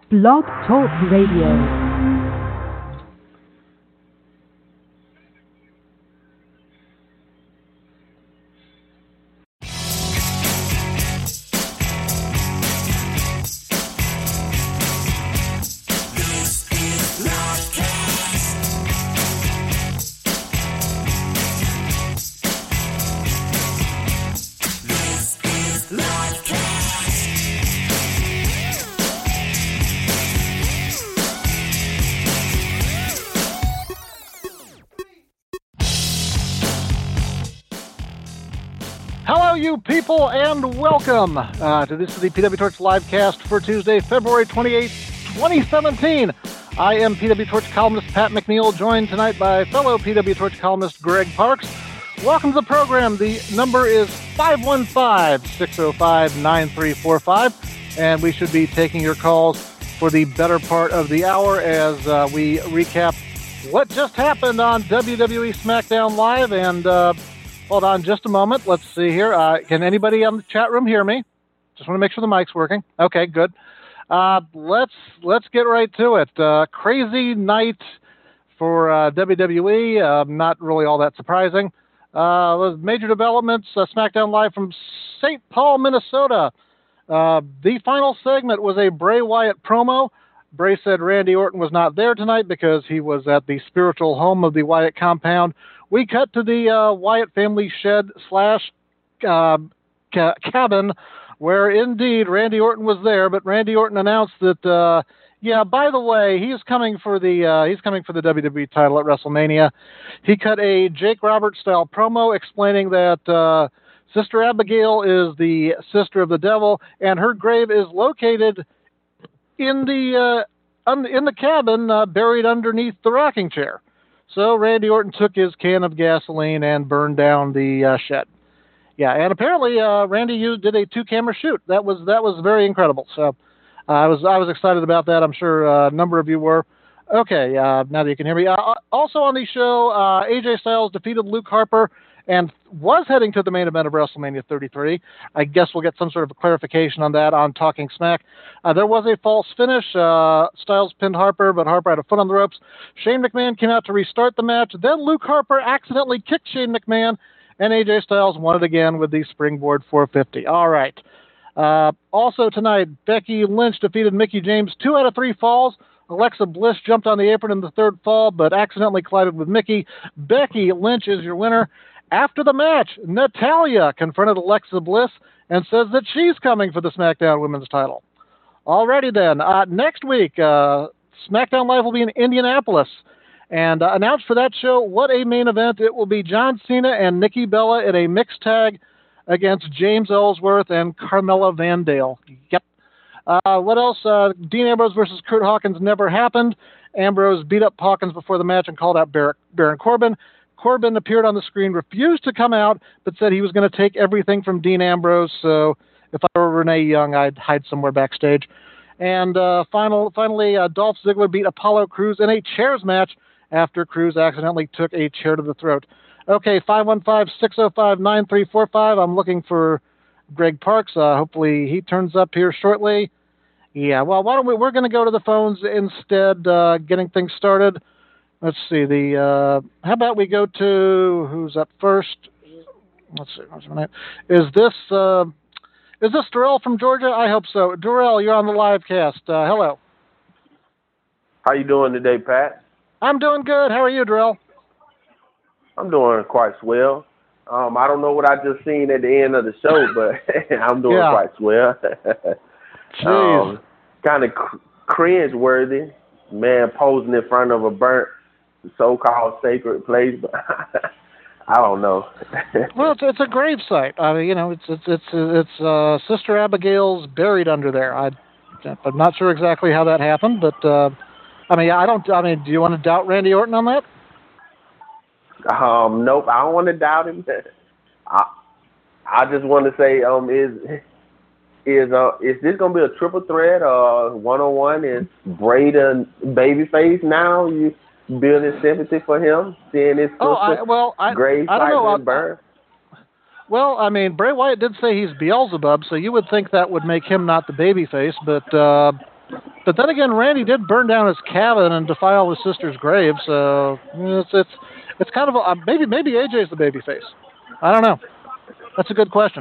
Blog Talk Radio. You people, and welcome to this is the PW Torch livecast for Tuesday, February 28th, 2017. I am PW Torch columnist Pat McNeil, joined tonight by fellow PW Torch columnist Greg Parks. Welcome to the program. The number is 515-605-9345, and we should be taking your calls for the better part of the hour as we recap what just happened on WWE SmackDown Live. And hold on just a moment. Let's see here. Can anybody on the chat room hear me? Just want to make sure the mic's working. Okay, good. Let's get right to it. Crazy night for WWE. Not really all that surprising. Major developments. SmackDown Live from St. Paul, Minnesota. The final segment was a Bray Wyatt promo. Bray said Randy Orton was not there tonight because he was at the spiritual home of the Wyatt compound. We cut to the Wyatt family shed / cabin, where indeed Randy Orton was there. But Randy Orton announced that, by the way, he's coming for the WWE title at WrestleMania. He cut a Jake Roberts style promo explaining that Sister Abigail is the sister of the devil, and her grave is located in the cabin, buried underneath the rocking chair. So Randy Orton took his can of gasoline and burned down the shed. Yeah, and apparently Randy did a 2-camera shoot. That was very incredible. So I was excited about that. I'm sure a number of you were. Okay, now that you can hear me. Also on the show, AJ Styles defeated Luke Harper and was heading to the main event of WrestleMania 33. I guess we'll get some sort of a clarification on that on Talking Smack. There was a false finish. Styles pinned Harper, but Harper had a foot on the ropes. Shane McMahon came out to restart the match. Then Luke Harper accidentally kicked Shane McMahon, and AJ Styles won it again with the Springboard 450. All right. Also tonight, Becky Lynch defeated Mickie James 2 out of 3 falls. Alexa Bliss jumped on the apron in the 3rd fall, but accidentally collided with Mickie. Becky Lynch is your winner. After the match, Natalya confronted Alexa Bliss and says that she's coming for the SmackDown Women's title. Alrighty then. Next week, SmackDown Live will be in Indianapolis. And announced for that show, what a main event. It will be John Cena and Nikki Bella in a mixed tag against James Ellsworth and Carmella Van Dale. Yep. What else? Dean Ambrose versus Kurt Hawkins never happened. Ambrose beat up Hawkins before the match and called out Baron Corbin. Corbin appeared on the screen, refused to come out, but said he was going to take everything from Dean Ambrose. So if I were Renee Young, I'd hide somewhere backstage. And finally, Dolph Ziggler beat Apollo Crews in a chairs match after Crews accidentally took a chair to the throat. Okay, 515-605-9345. I'm looking for Greg Parks. Hopefully he turns up here shortly. Yeah, well, we're going to go to the phones instead, getting things started. Let's see. How about we go to who's up first? Let's see. Is this Darrell from Georgia? I hope so. Darrell, you're on the live cast. Hello. How you doing today, Pat? I'm doing good. How are you, Darrell? I'm doing quite swell. I don't know what I just seen at the end of the show, but I'm doing quite swell. Jeez. Kind of cringe-worthy. Man posing in front of a burnt so-called sacred place, but I don't know. Well, it's a grave site. I mean, it's Sister Abigail's buried under there. I'm not sure exactly how that happened, but do you want to doubt Randy Orton on that? Nope, I don't want to doubt him. I just want to say, is this gonna be a triple threat or 1-on-1? Is Bray the babyface now? You building sympathy for him, seeing his sister grave site been burned? Well, I mean, Bray Wyatt did say he's Beelzebub, so you would think that would make him not the babyface, but But then again, Randy did burn down his cabin and defile his sister's grave, so it's kind of maybe AJ's the babyface. I don't know. That's a good question.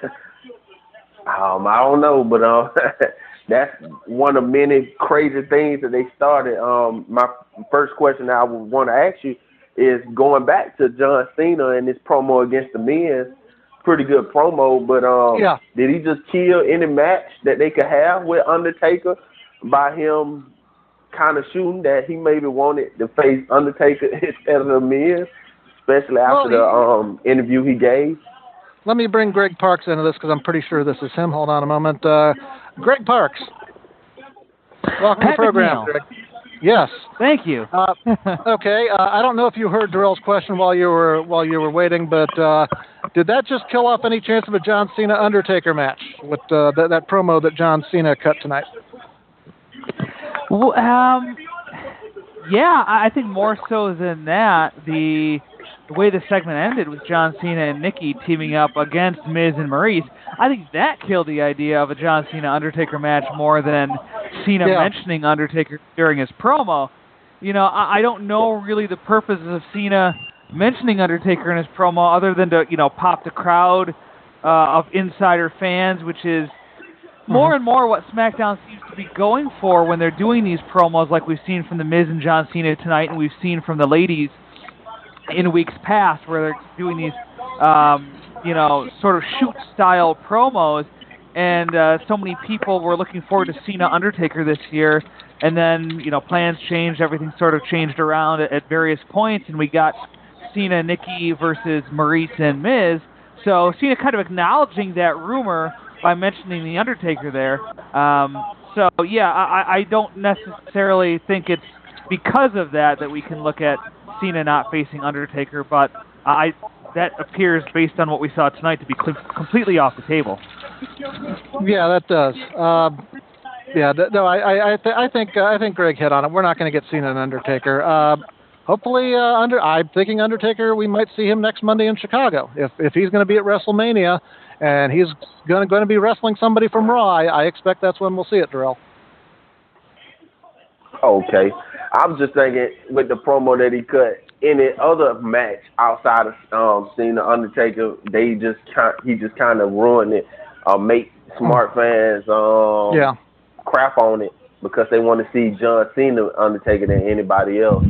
I don't know, but that's one of many crazy things that they started. My first question that I would want to ask you is going back to John Cena and his promo against the Miz. Pretty good promo, but did he just kill any match that they could have with Undertaker by him kind of shooting that he maybe wanted to face Undertaker instead of the Miz, especially after the interview he gave? Let me bring Greg Parks into this because I'm pretty sure this is him. Hold on a moment. Greg Parks. Welcome to the program, Greg. Yes. Thank you. Okay. I don't know if you heard Darrell's question while you were waiting, but did that just kill off any chance of a John Cena Undertaker match with that promo that John Cena cut tonight? Well, yeah, I think more so than that, the way the segment ended with John Cena and Nikki teaming up against Miz and Maurice, I think that killed the idea of a John Cena Undertaker match more than Cena mentioning Undertaker during his promo. You know, I don't know really the purpose of Cena mentioning Undertaker in his promo other than to, pop the crowd of insider fans, which is more and more what SmackDown seems to be going for when they're doing these promos, like we've seen from the Miz and John Cena tonight, and we've seen from the ladies in weeks past, where they're doing these, sort of shoot-style promos, and so many people were looking forward to Cena Undertaker this year, and then, plans changed, everything sort of changed around at various points, and we got Cena, Nikki versus Maurice and Miz, so Cena kind of acknowledging that rumor by mentioning the Undertaker there. I don't necessarily think it's because of that we can look at Cena not facing Undertaker, but that appears, based on what we saw tonight, to be completely off the table. Yeah, that does. I think Greg hit on it. We're not going to get Cena and Undertaker. Hopefully, I'm thinking Undertaker. We might see him next Monday in Chicago. If he's going to be at WrestleMania and he's going to be wrestling somebody from Raw, I expect that's when we'll see it, Darrell. Okay. I'm just thinking with the promo that he cut, any other match outside of Cena Undertaker, he just kind of ruined it. Make smart fans crap on it because they want to see John Cena Undertaker than anybody else.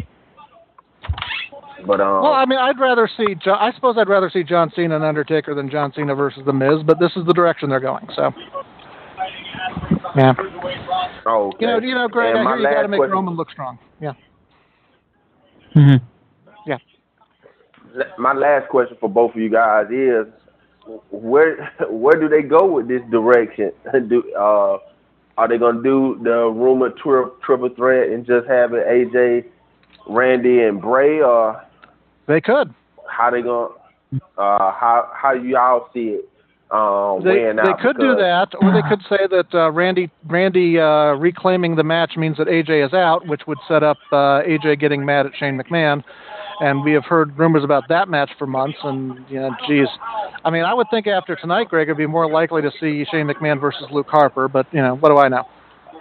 But I'd rather see John Cena and Undertaker than John Cena versus The Miz, but this is the direction they're going. So, yeah. Oh, okay. Greg, I hear you got to make Roman look strong. Yeah. Mm-hmm. Yeah. My last question for both of you guys is, where do they go with this direction? Are they gonna do the rumored triple threat and just have it AJ, Randy, and Bray, or they could? How they gonna? How y'all see it? They could do that, or they could say that Randy reclaiming the match means that AJ is out, which would set up AJ getting mad at Shane McMahon. And we have heard rumors about that match for months. And, I would think after tonight, Greg, it'd be more likely to see Shane McMahon versus Luke Harper. But, what do I know?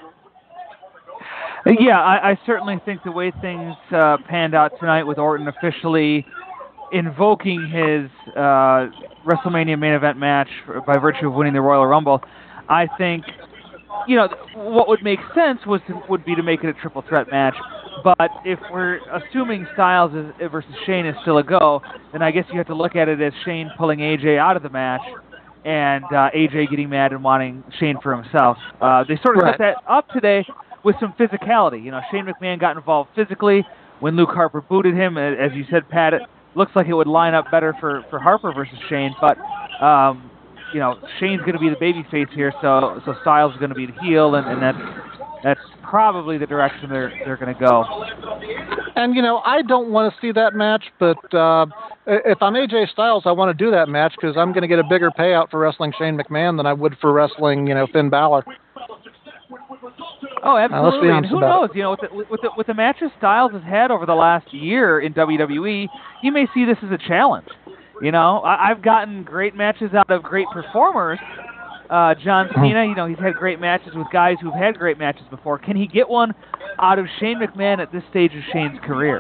Yeah, I certainly think the way things panned out tonight with Orton officially invoking his WrestleMania main event match by virtue of winning the Royal Rumble, I think, what would make sense would be to make it a triple threat match. But if we're assuming Styles versus Shane is still a go, then I guess you have to look at it as Shane pulling AJ out of the match and AJ getting mad and wanting Shane for himself. They sort of set that up today with some physicality. Shane McMahon got involved physically when Luke Harper booted him. As you said, Pat, it looks like it would line up better for Harper versus Shane. But, Shane's going to be the babyface here, so Styles is going to be the heel, and that's probably the direction they're going to go. And, I don't want to see that match, but if I'm AJ Styles, I want to do that match because I'm going to get a bigger payout for wrestling Shane McMahon than I would for wrestling, Finn Balor. Oh, absolutely. And who knows? With the matches Styles has had over the last year in WWE, you may see this as a challenge. I've gotten great matches out of great performers, John Cena, he's had great matches with guys who've had great matches before. Can he get one out of Shane McMahon at this stage of Shane's career?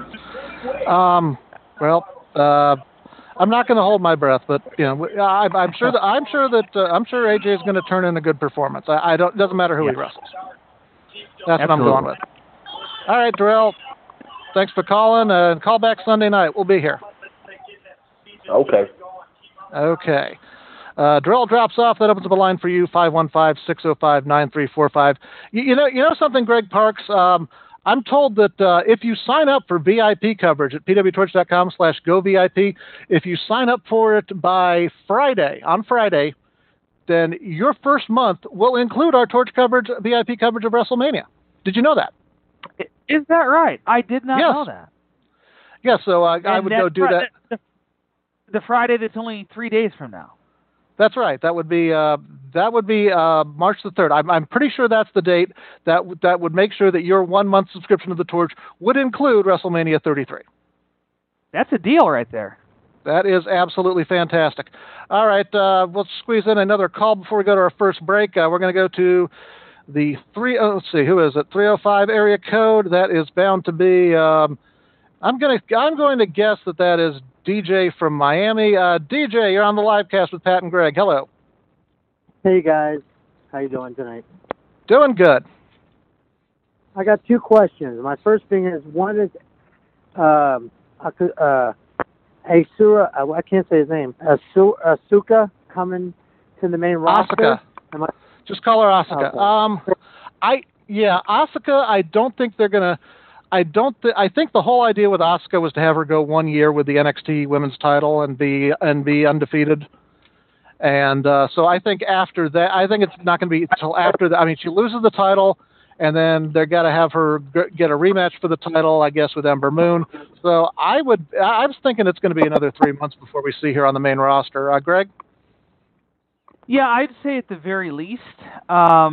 I'm not going to hold my breath, but I'm sure AJ is going to turn in a good performance. Doesn't matter who he wrestles. That's Absolutely. what I'm going with. All right, Darrell. Thanks for calling. Call back Sunday night. We'll be here. Okay. Okay. Darrell drops off. That opens up a line for you, 515-605-9345. You know something, Greg Parks? I'm told that if you sign up for VIP coverage at pwtorch.com/govip, if you sign up for it by on Friday, then your first month will include our Torch coverage, VIP coverage of WrestleMania. Did you know that? Is that right? I did not know that. Yeah, so I would go do that. The Friday that's only 3 days from now. That's right. That would be March the 3rd. I'm pretty sure that's the date that would make sure that your 1 month subscription to the Torch would include WrestleMania 33. That's a deal right there. That is absolutely fantastic. All right, we'll squeeze in another call before we go to our first break. We're going to go to the let's see, who is it? 305 area code. That is bound to be. I'm going to guess that is DJ from Miami. DJ, you're on the live cast with Pat and Greg. Hello. Hey guys, how you doing tonight? Doing good. I got two questions. My first thing is, one is Asura. I can't say his name. Asuka coming to the main roster. Asuka. Just call her Asuka. Okay. Asuka. I don't think they're gonna. I think the whole idea with Asuka was to have her go 1 year with the NXT Women's title and be undefeated. And so I think after that, I think it's not going to be until after that. I mean, she loses the title, and then they're got to have her get a rematch for the title, I guess, with Ember Moon. So I was thinking it's going to be another 3 months before we see her on the main roster. Greg? Yeah, I'd say at the very least. I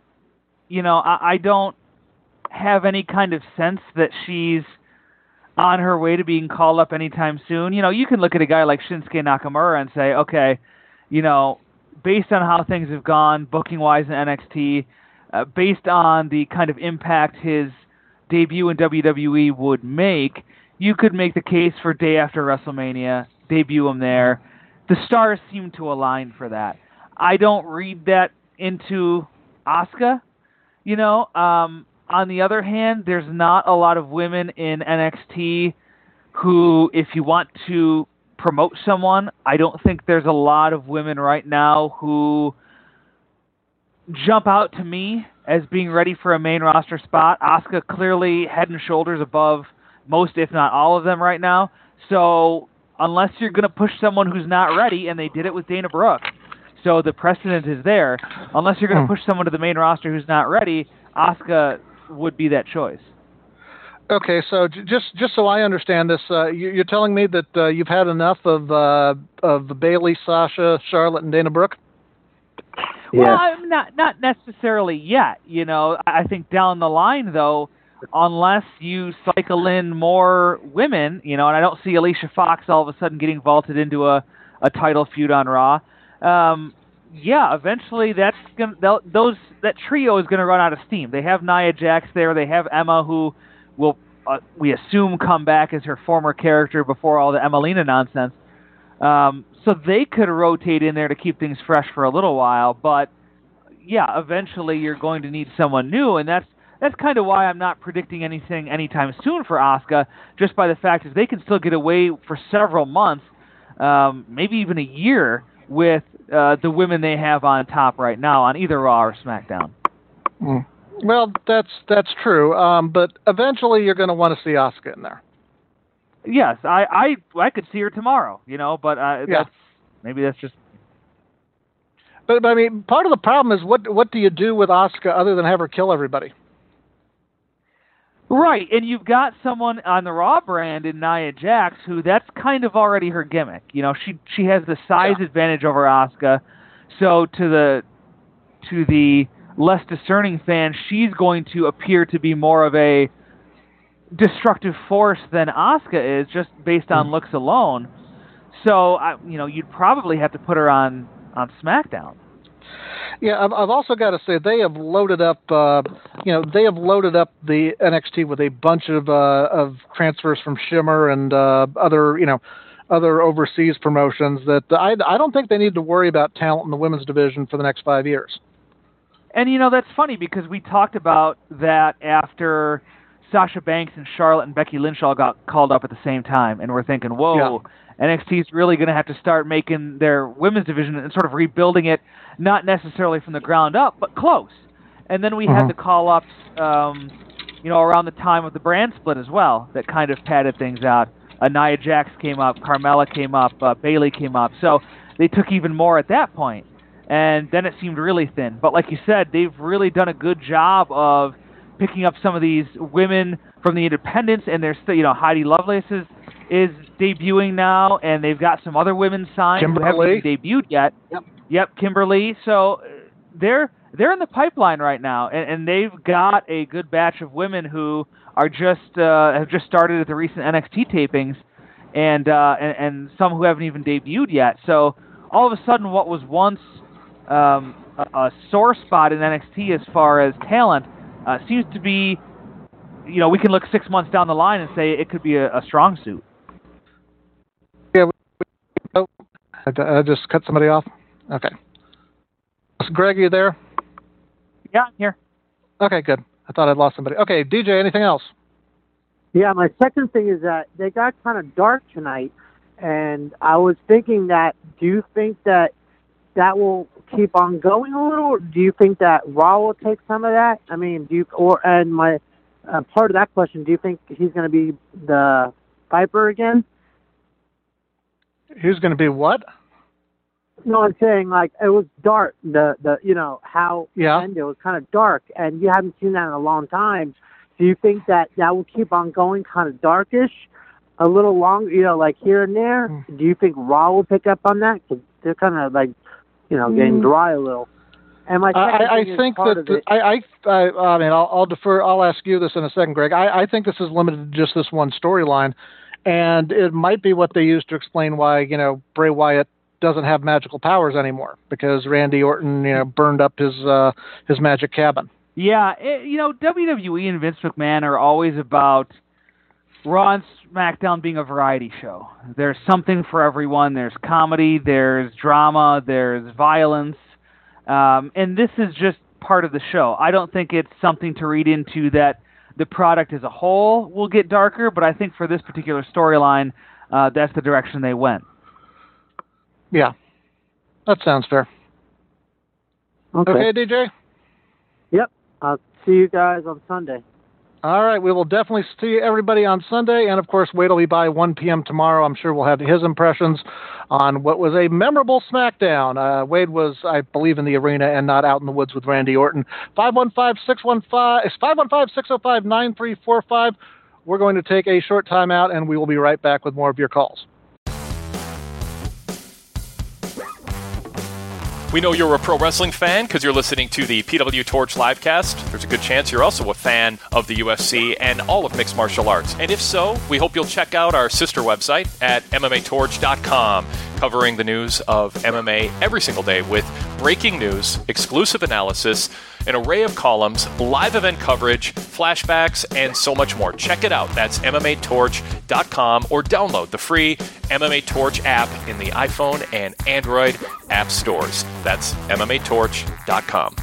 don't have any kind of sense that she's on her way to being called up anytime soon. You can look at a guy like Shinsuke Nakamura and say, okay, based on how things have gone booking-wise in NXT, based on the kind of impact his debut in WWE would make, you could make the case for day after WrestleMania, debut him there. The stars seem to align for that. I don't read that into Asuka, On the other hand, there's not a lot of women in NXT who, if you want to promote someone, I don't think there's a lot of women right now who jump out to me as being ready for a main roster spot. Asuka clearly head and shoulders above most, if not all of them right now. So unless you're going to push someone who's not ready, and they did it with Dana Brooke, so the precedent is there, unless you're going to push someone to the main roster who's not ready, Asuka would be that choice. Okay, so just so I understand this, you're telling me that you've had enough of Bayley, Sasha, Charlotte, and Dana Brooke? Well, not necessarily yet. I think down the line, though, unless you cycle in more women, and I don't see Alicia Fox all of a sudden getting vaulted into a title feud on Raw. Eventually that trio is going to run out of steam. They have Nia Jax there. They have Emma, who will, we assume, come back as her former character before all the Emelina nonsense. So they could rotate in there to keep things fresh for a little while. But, eventually you're going to need someone new, and that's kind of why I'm not predicting anything anytime soon for Asuka, just by the fact that they can still get away for several months, maybe even a year, with the women they have on top right now on either Raw or SmackDown. Well, that's true. But eventually you're going to want to see Asuka in there. Yes, I could see her tomorrow, but maybe that's just... But I mean, part of the problem is what do you do with Asuka other than have her kill everybody? Right, and you've got someone on the Raw brand in Nia Jax who that's kind of already her gimmick. She has the size advantage over Asuka, so to the less discerning fan, she's going to appear to be more of a destructive force than Asuka is, just based on looks alone. So you'd probably have to put her on SmackDown. Yeah, I've also got to say they have loaded up. They have loaded up the NXT with a bunch of transfers from Shimmer and other overseas promotions that I don't think they need to worry about talent in the women's division for the next 5 years. And that's funny because we talked about that after Sasha Banks and Charlotte and Becky Lynch all got called up at the same time, and we're thinking, whoa. Yeah. NXT's really going to have to start making their women's division and sort of rebuilding it, not necessarily from the ground up, but close. And then we had the call-ups, around the time of the brand split as well, that kind of padded things out. Nia Jax came up, Carmella came up, Bayley came up. So they took even more at that point. And then it seemed really thin. But like you said, they've really done a good job of picking up some of these women from the independents, and there's Heidi Lovelace is debuting now, and they've got some other women signed who haven't debuted yet. Yep, Kimberly. So they're in the pipeline right now, and they've got a good batch of women who are have just started at the recent NXT tapings, and some who haven't even debuted yet. So all of a sudden, what was once a sore spot in NXT as far as talent seems to be, we can look 6 months down the line and say it could be a strong suit. Yeah, I just cut somebody off. Okay. Greg, you there? Yeah, I'm here. Okay, good. I thought I'd lost somebody. Okay, DJ, anything else? Yeah, my second thing is that they got kind of dark tonight, and I was thinking that, do you think that will keep on going a little, or do you think that Raw will take some of that? I mean, my part of that question, do you think he's going to be the Viper again? Who's going to be what? No, I'm saying, like, it was dark. How it ended, it was kind of dark, and you haven't seen that in a long time. Do you think that will keep on going kind of darkish a little longer, like here and there? Do you think Raw will pick up on that? Because they're kind of, like, getting dry a little. And my I'll defer. I'll ask you this in a second, Greg. I think this is limited to just this one storyline, and it might be what they use to explain why Bray Wyatt doesn't have magical powers anymore, because Randy Orton burned up his magic cabin. Yeah, WWE and Vince McMahon are always about Raw and SmackDown being a variety show. There's something for everyone. There's comedy, there's drama, there's violence, and this is just part of the show. I don't think it's something to read into that the product as a whole will get darker, but I think for this particular storyline, that's the direction they went. Yeah, that sounds fair. Okay, DJ? Yep, I'll see you guys on Sunday. All right, we will definitely see everybody on Sunday, and of course, Wade will be by 1 p.m. tomorrow. I'm sure we'll have his impressions on what was a memorable SmackDown. Wade was, I believe, in the arena and not out in the woods with Randy Orton. 515-605-9345. We're going to take a short time out, and we will be right back with more of your calls. We know you're a pro wrestling fan because you're listening to the PW Torch livecast. There's a good chance you're also a fan of the UFC and all of mixed martial arts. And if so, we hope you'll check out our sister website at MMAtorch.com, covering the news of MMA every single day with breaking news, exclusive analysis, an array of columns, live event coverage, flashbacks, and so much more. Check it out. That's MMAtorch.com, or download the free MMA Torch app in the iPhone and Android app stores. That's MMAtorch.com.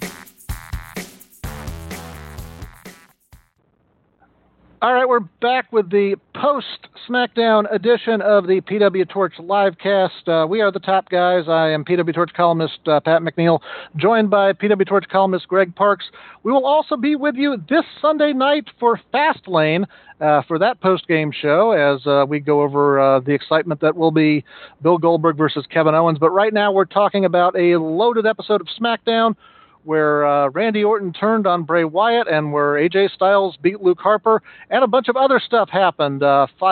All right, we're back with the post-SmackDown edition of the PW Torch livecast. We are the top guys. I am PW Torch columnist Pat McNeil, joined by PW Torch columnist Greg Parks. We will also be with you this Sunday night for Fastlane, for that post-game show, as we go over the excitement that will be Bill Goldberg versus Kevin Owens. But right now we're talking about a loaded episode of SmackDown, where Randy Orton turned on Bray Wyatt, and where AJ Styles beat Luke Harper, and a bunch of other stuff happened.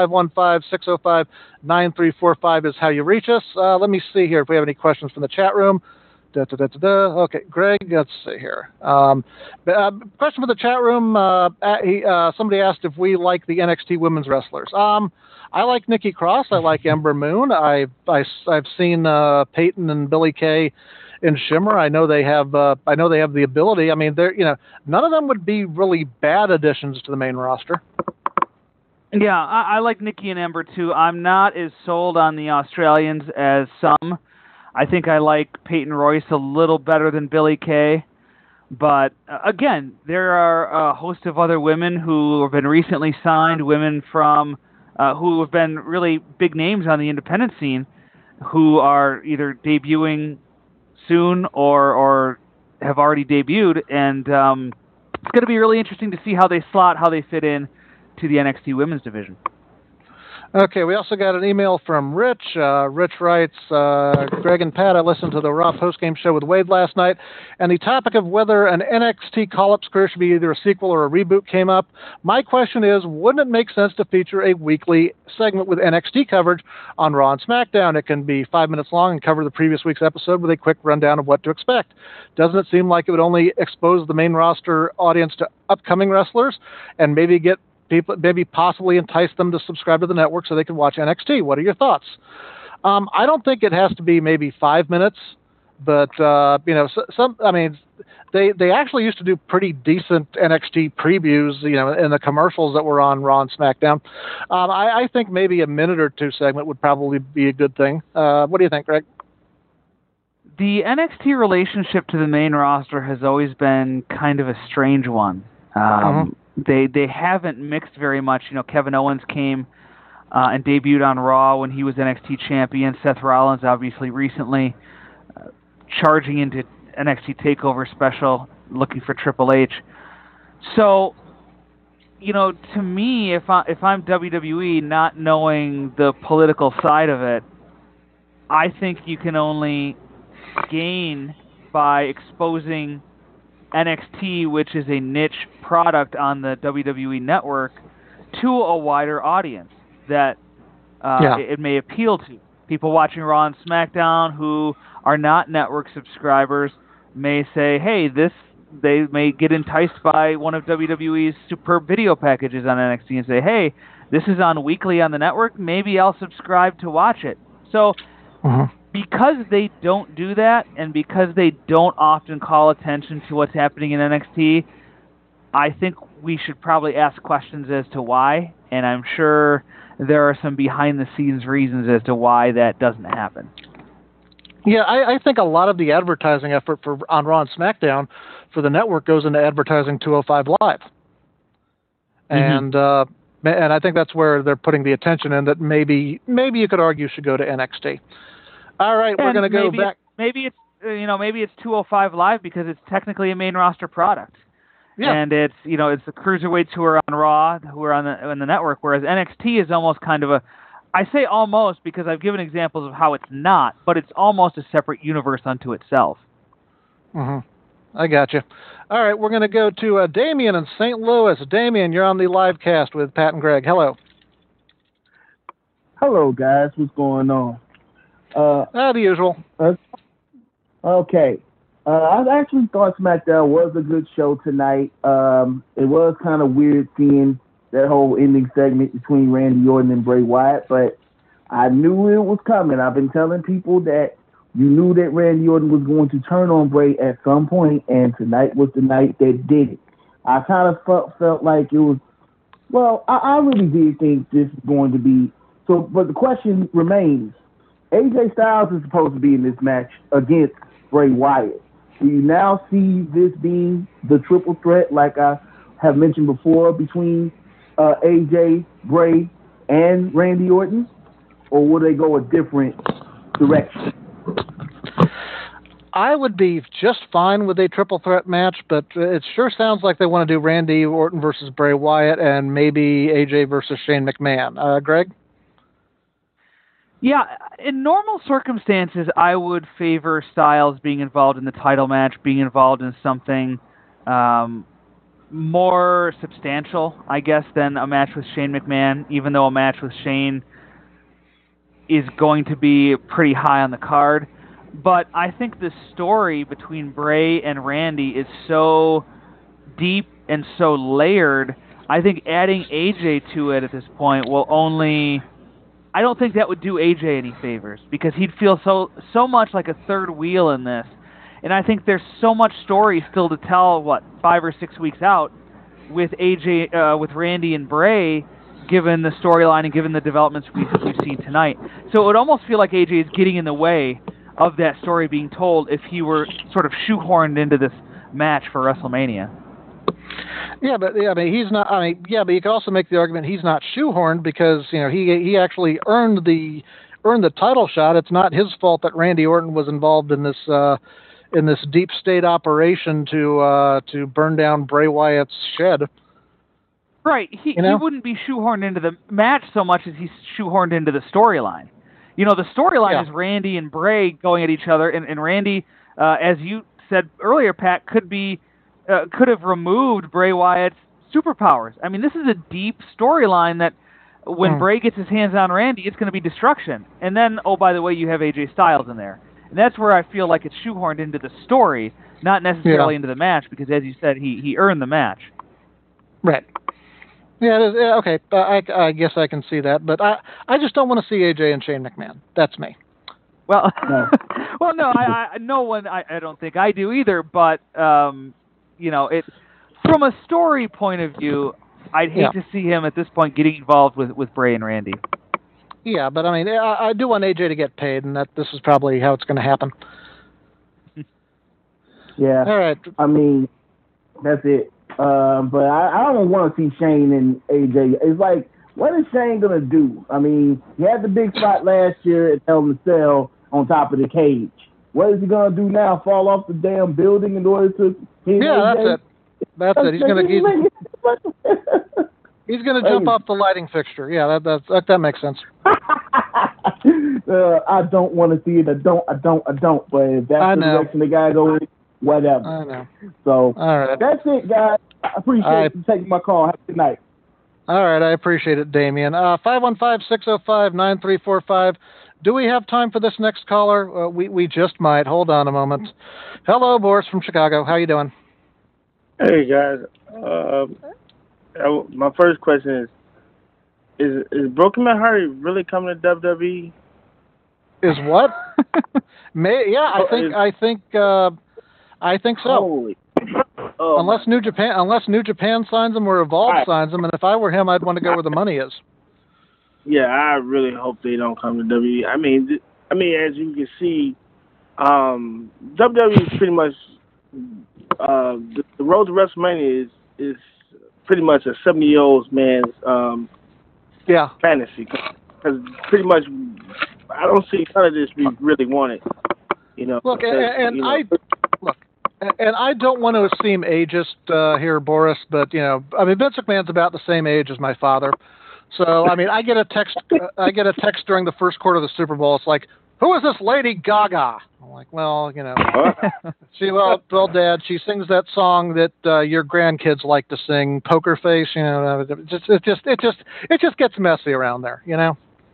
515-605-9345 is how you reach us. Let me see here if we have any questions from the chat room. Okay, Greg, let's see here. Question for the chat room. Somebody asked if we like the NXT women's wrestlers. I like Nikki Cross. I like Ember Moon. I've seen Peyton and Billie Kay in Shimmer. I know they have the ability. I mean, none of them would be really bad additions to the main roster. Yeah, I like Nikki and Ember too. I'm not as sold on the Australians as some. I think I like Peyton Royce a little better than Billie Kay. But again, there are a host of other women who have been recently signed, women from who have been really big names on the independent scene, who are either debuting soon or have already debuted, and it's going to be really interesting to see how they slot, how they fit in to the NXT Women's Division. Okay, we also got an email from Rich. Rich writes, Greg and Pat, I listened to the Raw postgame show with Wade last night, and the topic of whether an NXT call-up's career should be either a sequel or a reboot came up. My question is, wouldn't it make sense to feature a weekly segment with NXT coverage on Raw and SmackDown? It can be 5 minutes long and cover the previous week's episode with a quick rundown of what to expect. Doesn't it seem like it would only expose the main roster audience to upcoming wrestlers and maybe get people, maybe possibly entice them to subscribe to the network so they can watch NXT? What are your thoughts? I don't think it has to be maybe 5 minutes, but they actually used to do pretty decent NXT previews, in the commercials that were on Raw and SmackDown. I think maybe a minute or two segment would probably be a good thing. What do you think, Greg? The NXT relationship to the main roster has always been kind of a strange one. They haven't mixed very much. Kevin Owens came and debuted on Raw when he was NXT champion. Seth Rollins, obviously, recently charging into NXT TakeOver special, looking for Triple H. So, to me, if I'm WWE, not knowing the political side of it, I think you can only gain by exposing NXT, which is a niche product on the WWE network, to a wider audience that it may appeal to. People watching Raw and SmackDown who are not network subscribers may say, hey, they may get enticed by one of WWE's superb video packages on NXT and say, hey, this is on weekly on the network, maybe I'll subscribe to watch it. So because they don't do that, and because they don't often call attention to what's happening in NXT, I think we should probably ask questions as to why, and I'm sure there are some behind-the-scenes reasons as to why that doesn't happen. Yeah, I think a lot of the advertising effort on Raw and SmackDown for the network goes into advertising 205 Live. And I think that's where they're putting the attention in, that maybe you could argue should go to NXT. All right, we're going to go back. Maybe it's 205 Live because it's technically a main roster product. Yeah. And it's the cruiserweights who are on Raw, who are on the network, whereas NXT is almost kind of I say almost because I've given examples of how it's not, but it's almost a separate universe unto itself. I got you. All right, we're going to go to Damien in St. Louis. Damien, you're on the live cast with Pat and Greg. Hello. Hello, guys. What's going on? The usual. Okay. I actually thought SmackDown was a good show tonight. It was kind of weird seeing that whole ending segment between Randy Orton and Bray Wyatt, but I knew it was coming. I've been telling people that you knew that Randy Orton was going to turn on Bray at some point, and tonight was the night that did it. I kind of felt like it was, I really did think this was going to be, but the question remains, AJ Styles is supposed to be in this match against Bray Wyatt. Do you now see this being the triple threat, like I have mentioned before, between AJ, Bray, and Randy Orton? Or will they go a different direction? I would be just fine with a triple threat match, but it sure sounds like they want to do Randy Orton versus Bray Wyatt and maybe AJ versus Shane McMahon. Greg? Yeah, in normal circumstances, I would favor Styles being involved in the title match, being involved in something more substantial, I guess, than a match with Shane McMahon, even though a match with Shane is going to be pretty high on the card. But I think the story between Bray and Randy is so deep and so layered, I think adding AJ to it at this point will only... I don't think that would do AJ any favors, because he'd feel so much like a third wheel in this And I think there's so much story still to tell, 5 or 6 weeks out, with AJ, with Randy and Bray, given the storyline and given the developments we've seen tonight. So it would almost feel like AJ is getting in the way of that story being told if he were sort of shoehorned into this match for WrestleMania. Yeah, but he's not. But you could also make the argument he's not shoehorned because he actually earned the title shot. It's not his fault that Randy Orton was involved in this deep state operation to burn down Bray Wyatt's shed. Right. He wouldn't be shoehorned into the match so much as he's shoehorned into the storyline. The storyline is Randy and Bray going at each other, and Randy, as you said earlier, Pat, could have removed Bray Wyatt's superpowers. I mean, this is a deep storyline that when Bray gets his hands on Randy, it's going to be destruction. And then, oh, by the way, you have AJ Styles in there. And that's where I feel like it's shoehorned into the story, not necessarily into the match, because as you said, he earned the match. Right. Yeah, okay. I guess I can see that, but I just don't want to see AJ and Shane McMahon. That's me. Well, well, no, no one. I don't think I do either. But it from a story point of view, I'd hate to see him at this point getting involved with Bray and Randy. Yeah, but I do want AJ to get paid, and that this is probably how it's going to happen. Yeah. All right. That's it. But I don't want to see Shane and AJ. It's like, what is Shane going to do? He had the big spot last year at Hell in a Cell on top of the cage. What is he going to do now? Fall off the damn building in order to... AJ? That's it. He's going to jump off the lighting fixture. Yeah, that makes sense. I don't want to see it. I don't. But if that's the direction the guy goes, whatever. I know. So, all right. That's it, guys. I appreciate you taking my call. Have a good night. All right, I appreciate it, Damien. 515-605-9345. Do we have time for this next caller? We just might. Hold on a moment. Hello, Boris from Chicago. How you doing? Hey, guys. My first question is Broken Matt Hardy really coming to WWE? Is what? I think so. Holy. Unless New Japan signs him or Evolve signs him, and if I were him, I'd want to go where the money is. Yeah, I really hope they don't come to WWE. As you can see, WWE is pretty much the road to WrestleMania is pretty much a 70-year-old man's fantasy. Because pretty much, I don't see none of this we really wanted. Look, and I don't want to seem ageist here, Boris, but Vince McMahon's about the same age as my father. So I get a text. During the first quarter of the Super Bowl. It's like, who is this Lady Gaga? I'm like, well, Dad, she sings that song that your grandkids like to sing, Poker Face. It just gets messy around there, Yeah.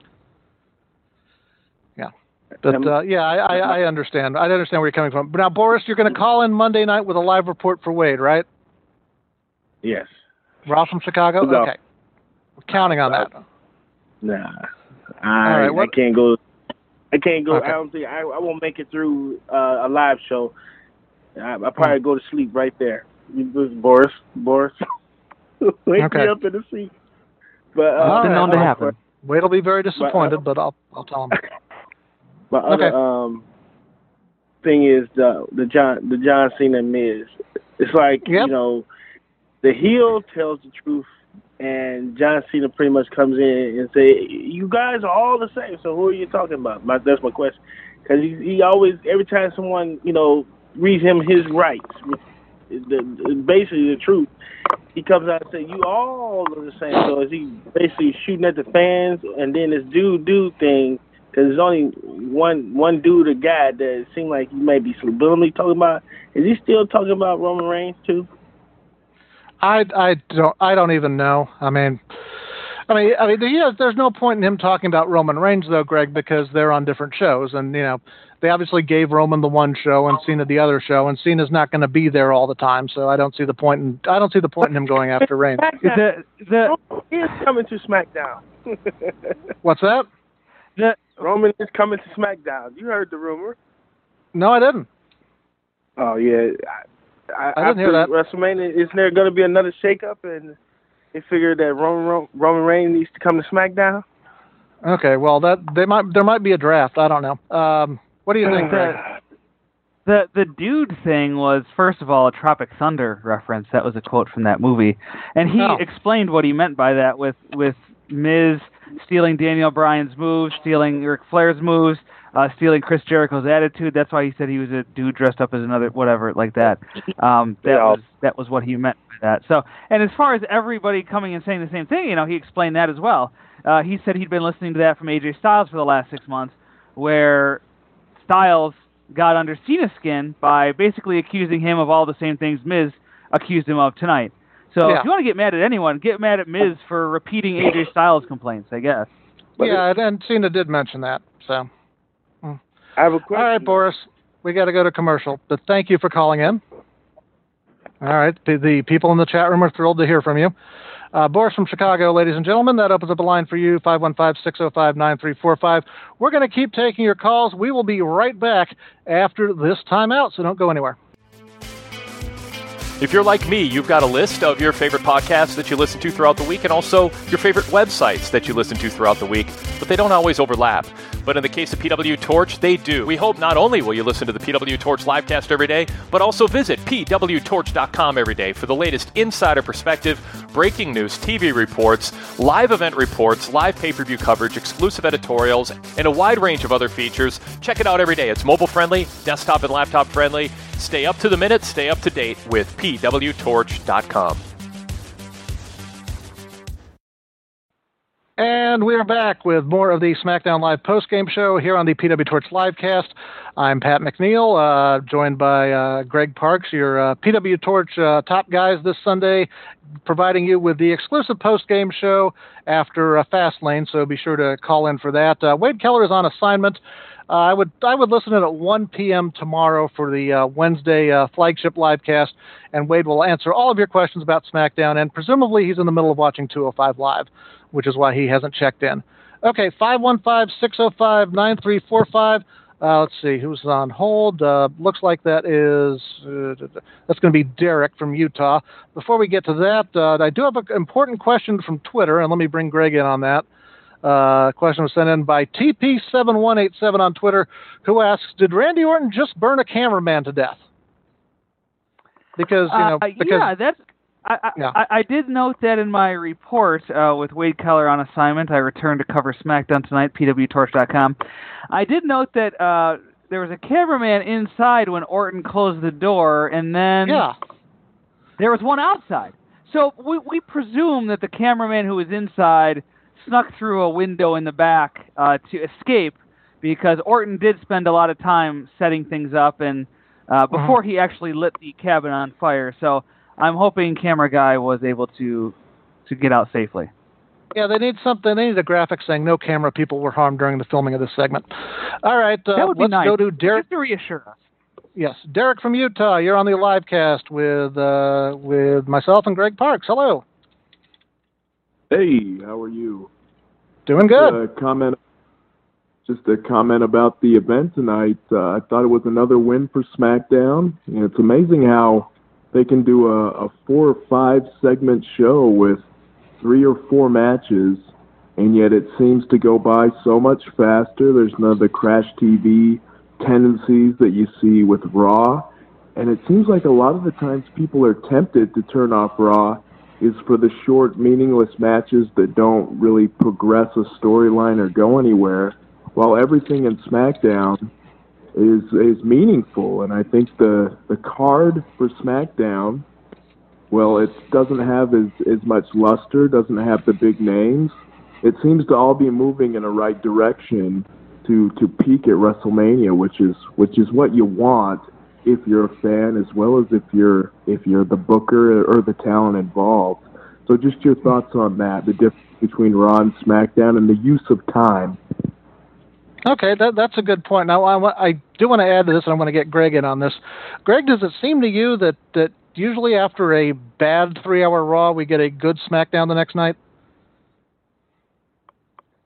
But I understand. I understand where you're coming from. But now, Boris, you're going to call in Monday night with a live report for Wade, right? Yes. Ross from Chicago. No. Okay. We're counting on that. Nah, I can't go. I can't go. Okay. I don't think I won't make it through a live show. I probably go to sleep right there. Boris, wake me up in the seat. But it's been known to happen. Wade will be very disappointed, but I'll tell him. My other thing is the John Cena Miz. It's like the heel tells the truth, and John Cena pretty much comes in and say, "You guys are all the same." So who are you talking about? That's my question. Because he always, every time someone reads him his rights, basically the truth, he comes out and says, "You all are the same." So is he basically shooting at the fans? And then this dude thing. Because there's only one dude, a guy that it seemed like he may be subliminally talking about. Is he still talking about Roman Reigns too? I don't even know. There's no point in him talking about Roman Reigns though, Greg, because they're on different shows, and they obviously gave Roman the one show and Cena the other show, and Cena's not going to be there all the time, so I don't see the point in him going after Reigns. He's coming to SmackDown. What's that? Roman is coming to SmackDown. You heard the rumor. No, I didn't. Oh yeah, I didn't hear that. WrestleMania, is there going to be another shakeup, and they figured that Roman Reigns needs to come to SmackDown? Okay, well there might be a draft. I don't know. What do you think, Greg? The dude thing was, first of all, a Tropic Thunder reference. That was a quote from that movie, and he explained what he meant by that with Miz stealing Daniel Bryan's moves, stealing Ric Flair's moves, stealing Chris Jericho's attitude. That's why he said he was a dude dressed up as another whatever like that. That was what he meant by that. So, and as far as everybody coming and saying the same thing, he explained that as well. He said he'd been listening to that from AJ Styles for the last 6 months, where Styles got under Cena's skin by basically accusing him of all the same things Miz accused him of tonight. So if you want to get mad at anyone, get mad at Miz for repeating AJ Styles' complaints, I guess. But and Cena did mention that. So I have a question. All right, Boris, we got to go to commercial, but thank you for calling in. All right, the people in the chat room are thrilled to hear from you. Boris from Chicago, ladies and gentlemen, that opens up a line for you, 515-605-9345. We're going to keep taking your calls. We will be right back after this timeout, so don't go anywhere. If you're like me, you've got a list of your favorite podcasts that you listen to throughout the week and also your favorite websites that you listen to throughout the week, but they don't always overlap. But in the case of PW Torch, they do. We hope not only will you listen to the PW Torch livecast every day, but also visit pwtorch.com every day for the latest insider perspective, breaking news, TV reports, live event reports, live pay-per-view coverage, exclusive editorials, and a wide range of other features. Check it out every day. It's mobile-friendly, desktop and laptop-friendly. Stay up to the minute, stay up to date with pwtorch.com. And we are back with more of the SmackDown Live postgame show here on the PW Torch Livecast. I'm Pat McNeil, joined by Greg Parks, your PW Torch top guys this Sunday, providing you with the exclusive postgame show after Fastlane, so be sure to call in for that. Wade Keller is on assignment. I would listen in at 1 p.m. tomorrow for the Wednesday flagship livecast, and Wade will answer all of your questions about SmackDown, and presumably he's in the middle of watching 205 Live, which is why he hasn't checked in. Okay, 515-605-9345. Let's see, who's on hold? Looks like that's going to be Derek from Utah. Before we get to that, I do have an important question from Twitter, and let me bring Greg in on that. Question was sent in by TP7187 on Twitter, who asks, did Randy Orton just burn a cameraman to death? Because, I did note that in my report with Wade Keller on assignment. I returned to cover SmackDown tonight, pwtorch.com. I did note that there was a cameraman inside when Orton closed the door, and then there was one outside. So we presume that the cameraman who was inside snuck through a window in the back to escape, because Orton did spend a lot of time setting things up and before he actually lit the cabin on fire. So I'm hoping camera guy was able to get out safely. Yeah, they need something. They need a graphic saying no camera people were harmed during the filming of this segment. All right, that would be nice. Go to Derek. Just to reassure us. Yes, Derek from Utah. You're on the live cast with myself and Greg Parks. Hello. Hey, how are you? Doing good. Just a comment about the event tonight. I thought it was another win for SmackDown. And it's amazing how they can do a 4 or 5 segment show with 3 or 4 matches, and yet it seems to go by so much faster. There's none of the crash TV tendencies that you see with Raw. And it seems like a lot of the times people are tempted to turn off Raw is for the short, meaningless matches that don't really progress a storyline or go anywhere, while everything in SmackDown is meaningful. And I think the card for SmackDown, well, it doesn't have as much luster, doesn't have the big names. It seems to all be moving in a right direction to peak at WrestleMania, which is what you want if you're a fan, as well as if you're the booker or the talent involved. So just your thoughts on that, the difference between Raw and SmackDown and the use of time. Okay, that's a good point. Now, I do want to add to this, and I want to get Greg in on this. Greg, does it seem to you that usually after a bad 3-hour Raw, we get a good SmackDown the next night?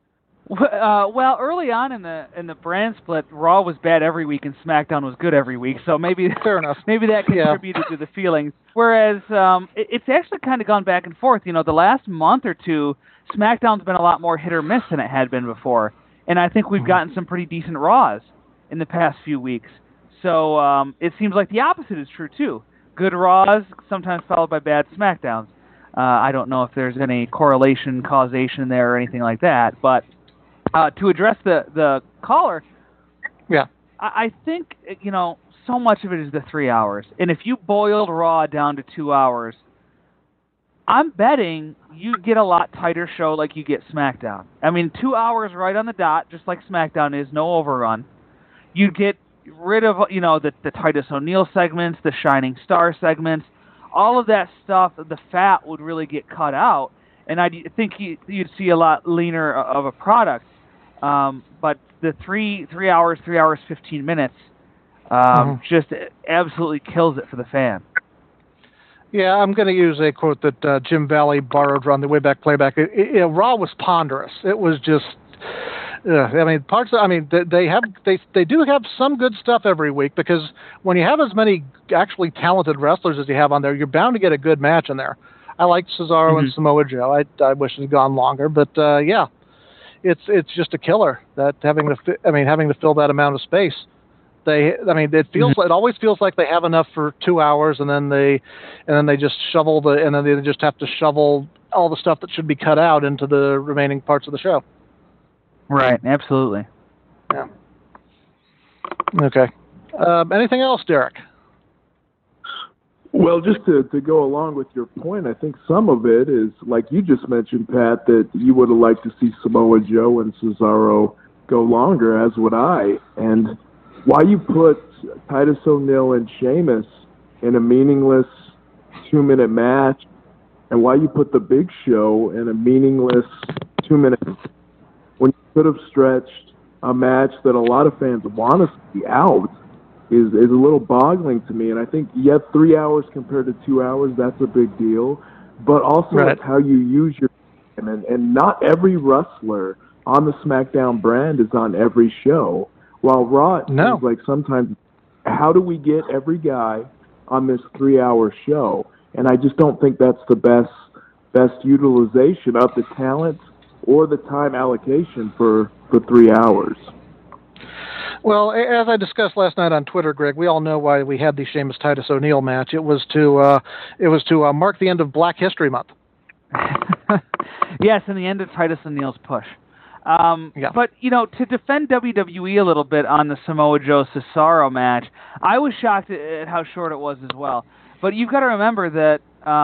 Well, early on in the brand split, Raw was bad every week and SmackDown was good every week. So maybe fair enough. Maybe that contributed to the feelings. Whereas it's actually kind of gone back and forth. You know, the last month or two, SmackDown's been a lot more hit or miss than it had been before, and I think we've gotten some pretty decent Raws in the past few weeks. So it seems like the opposite is true too. Good Raws sometimes followed by bad SmackDowns. I don't know if there's any correlation, causation there, or anything like that, but. To address the caller, I think, you know, so much of it is the 3 hours. And if you boiled Raw down to 2 hours, I'm betting you get a lot tighter show like you get SmackDown. I mean, 2 hours right on the dot, just like SmackDown is, no overrun. You get rid of, you know, the Titus O'Neil segments, the Shining Star segments, all of that stuff. The fat would really get cut out, and I think you'd see a lot leaner of a product. But the 3 hours, 15 minutes, just absolutely kills it for the fan. Yeah, I'm going to use a quote that Jim Valley borrowed from the Wayback Playback. Raw was ponderous. It was just, I mean, they do have some good stuff every week, because when you have as many actually talented wrestlers as you have on there, you're bound to get a good match in there. I liked Cesaro and Samoa Joe. I wish it had gone longer, but yeah. It's just a killer that having to fill that amount of space. It always feels like they have enough for 2 hours, and then they just shovel they just have to shovel all the stuff that should be cut out into the remaining parts of the show. Right, absolutely. Yeah. Okay. Anything else, Derek? Well, just to go along with your point, I think some of it is, like you just mentioned, Pat, that you would have liked to see Samoa Joe and Cesaro go longer, as would I. And why you put Titus O'Neil and Sheamus in a meaningless 2-minute match, and why you put the Big Show in a meaningless 2-minute when you could have stretched a match that a lot of fans want to see out, is a little boggling to me. And I think, 3 hours compared to 2 hours, that's a big deal. But also it's how you use your time. And not every wrestler on the SmackDown brand is on every show. While Raw seems like sometimes, how do we get every guy on this 3-hour show? And I just don't think that's the best utilization of the talent or the time allocation for 3 hours. Well, as I discussed last night on Twitter, Greg, we all know why we had the Sheamus Titus O'Neil match. It was to mark the end of Black History Month. Yes, and the end of Titus O'Neil's push. But, you know, to defend WWE a little bit on the Samoa Joe Cesaro match, I was shocked at how short it was as well. But you've got to remember that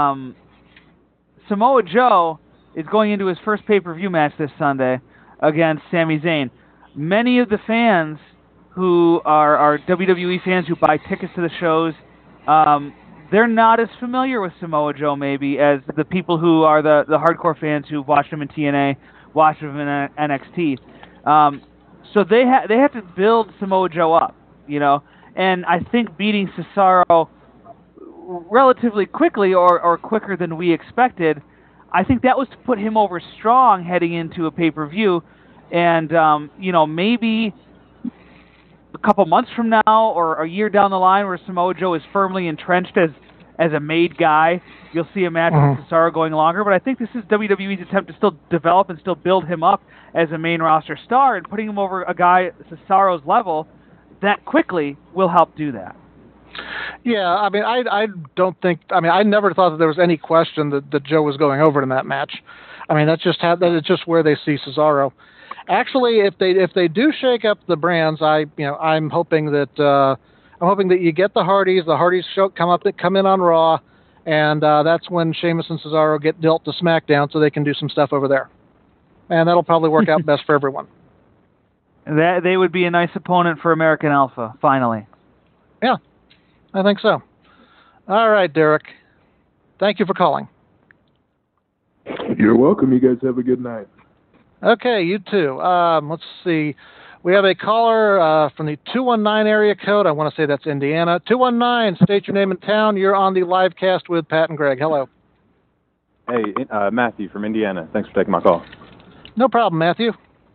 Samoa Joe is going into his first pay-per-view match this Sunday against Sami Zayn. Many of the fans who are WWE fans who buy tickets to the shows, they're not as familiar with Samoa Joe maybe as the people who are the hardcore fans who've watched him in TNA, watched him in NXT. So they have to build Samoa Joe up, you know. And I think beating Cesaro relatively quickly or quicker than we expected, I think that was to put him over strong heading into a pay-per-view. And, you know, maybe a couple months from now or a year down the line where Samoa Joe is firmly entrenched as a made guy, you'll see a match with Cesaro going longer. But I think this is WWE's attempt to still develop and still build him up as a main roster star, and putting him over a guy Cesaro's level that quickly will help do that. Yeah, I mean, I don't think. I mean, I never thought that there was any question that Joe was going over in that match. I mean, that's just where they see Cesaro. Actually, if they do shake up the brands, I'm hoping that you get the Hardys. The Hardys come in on Raw, and that's when Sheamus and Cesaro get dealt to SmackDown, so they can do some stuff over there, and that'll probably work out best for everyone. That they would be a nice opponent for American Alpha, finally. Yeah, I think so. All right, Derek. Thank you for calling. You're welcome. You guys have a good night. Okay, you too. Let's see. We have a caller from the 219 area code. I want to say that's Indiana. 219, state your name and town. You're on the live cast with Pat and Greg. Hello. Hey, Matthew from Indiana. Thanks for taking my call. No problem, Matthew.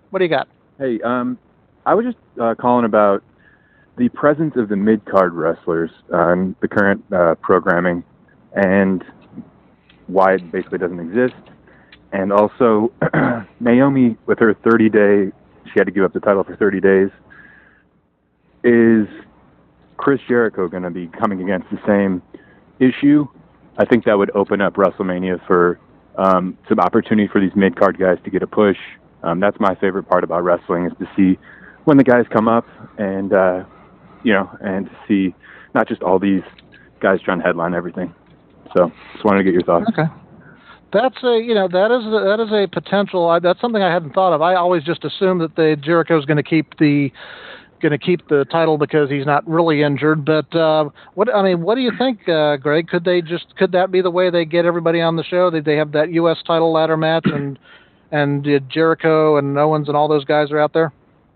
What do you got? Hey, I was just calling about the presence of the mid-card wrestlers on the current programming and why it basically doesn't exist. And also, Naomi, with her 30-day, she had to give up the title for 30 days. Is Chris Jericho going to be coming against the same issue? I think that would open up WrestleMania for some opportunity for these mid-card guys to get a push. That's my favorite part about wrestling, is to see when the guys come up and, and to see not just all these guys trying to headline everything. So just wanted to get your thoughts. Okay. That's that is a potential. That's something I hadn't thought of. I always just assumed that Jericho's going to keep the title because he's not really injured. But what do you think, Greg? Could that be the way they get everybody on the show? They have that U.S. title ladder match and Jericho and Owens and all those guys are out there?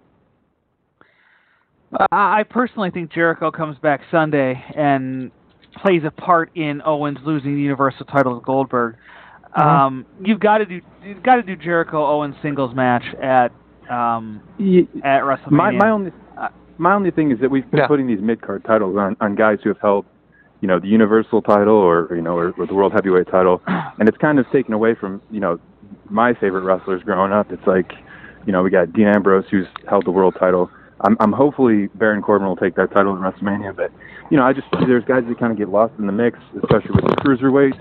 I personally think Jericho comes back Sunday and plays a part in Owens losing the Universal title to Goldberg. You've got to do Jericho Owens singles match at WrestleMania. My only thing is that we've been putting these mid-card titles on guys who have held, the Universal title or the World Heavyweight title, and it's kind of taken away from, my favorite wrestlers growing up. It's like, we got Dean Ambrose, who's held the world title. I'm hopefully Baron Corbin will take that title at WrestleMania, but there's guys that kind of get lost in the mix, especially with the cruiserweight.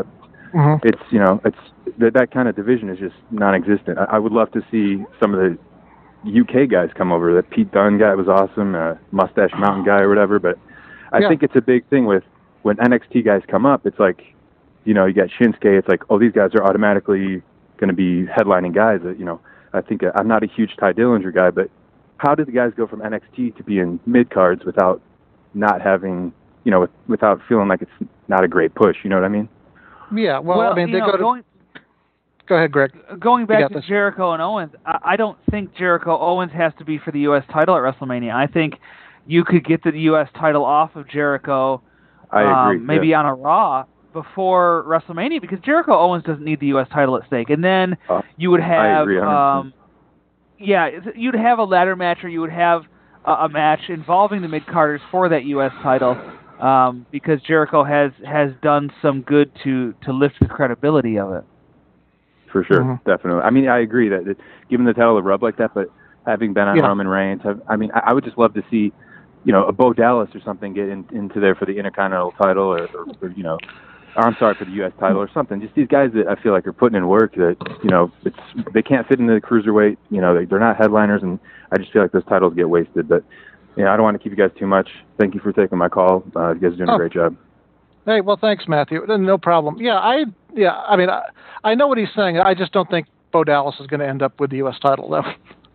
It's that kind of division is just non-existent. I would love to see some of the UK guys come over. That Pete Dunne guy was awesome, Mustache Mountain guy or whatever. But I think it's a big thing with when NXT guys come up. It's like, you got Shinsuke. It's like, oh, these guys are automatically going to be headlining guys. I think I'm not a huge Ty Dillinger guy, but how did the guys go from NXT to be in mid-cards without not having, without feeling like it's not a great push? You know what I mean? Yeah, well they go ahead, Greg. Going back to Jericho and Owens, I don't think Jericho Owens has to be for the U.S. title at WrestleMania. I think you could get the U.S. title off of Jericho I agree, maybe on a Raw before WrestleMania, because Jericho Owens doesn't need the U.S. title at stake. And then you would have... I agree, you'd have a ladder match, or you would have a match involving the mid-carders for that U.S. title, because Jericho has done some good to lift the credibility of it. For sure, definitely. I mean, I agree that giving the title a rub like that, but having been on Roman Reigns, I would just love to see, a Bo Dallas or something get into there for the Intercontinental title, or for the U.S. title or something. Just these guys that I feel like are putting in work that, they can't fit into the cruiserweight. They're not headliners, and I just feel like those titles get wasted. But, I don't want to keep you guys too much. Thank you for taking my call. You guys are doing a great job. Hey, well, thanks, Matthew. No problem. I know what he's saying. I just don't think Bo Dallas is going to end up with the U.S. title, though.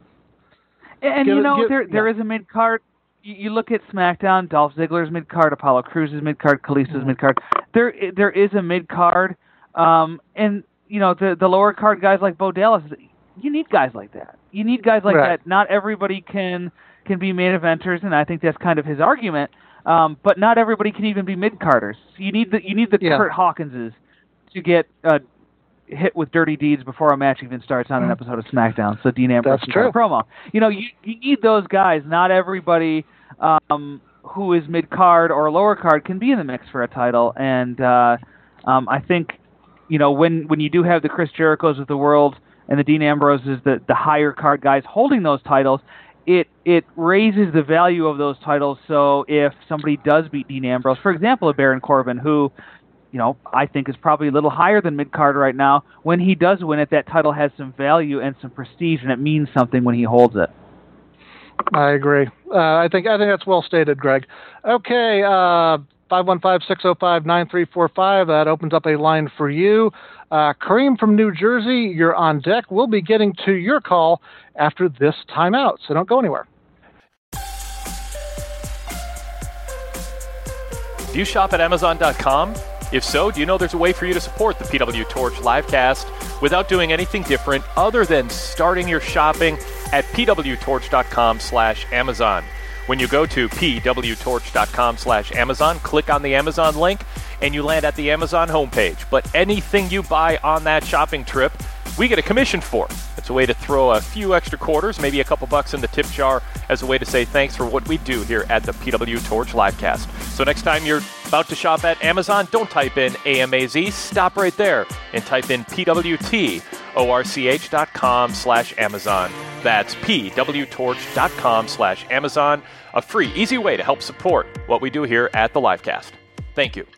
And, there is a mid-card. You look at SmackDown, Dolph Ziggler's mid-card, Apollo Crews' mid-card, Kalista's mid-card. There is a mid-card, and, the lower card guys like Bo Dallas, you need guys like that. You need guys like that. Not everybody can be main eventers, and I think that's kind of his argument, but not everybody can even be mid-carders. So you need the Kurt Hawkinses to get hit with dirty deeds before a match even starts on an episode of SmackDown. So Dean Ambrose can cut a promo. You need those guys. Not everybody who is mid-card or lower card can be in the mix for a title. And I think, when you do have the Chris Jerichos of the world and the Dean Ambroses, the higher card guys holding those titles, it raises the value of those titles. So if somebody does beat Dean Ambrose, for example, a Baron Corbin, who I think is probably a little higher than mid-card right now, when he does win it, that title has some value and some prestige, and it means something when he holds it. I agree. I think that's well stated, Greg. Okay, 515-605-9345. That opens up a line for you. Kareem from New Jersey, you're on deck. We'll be getting to your call after this timeout, so don't go anywhere. Do you shop at Amazon.com? If so, do you know there's a way for you to support the PW Torch Livecast without doing anything different other than starting your shopping at pwtorch.com/Amazon. When you go to pwtorch.com/Amazon, click on the Amazon link, and you land at the Amazon homepage. But anything you buy on that shopping trip we get a commission for. It's a way to throw a few extra quarters, maybe a couple bucks in the tip jar as a way to say thanks for what we do here at the PW Torch Livecast. So next time you're about to shop at Amazon, don't type in AMAZ. Stop right there and type in pwtorch.com/Amazon. That's pwtorch.com/Amazon. A free, easy way to help support what we do here at the Livecast. Thank you.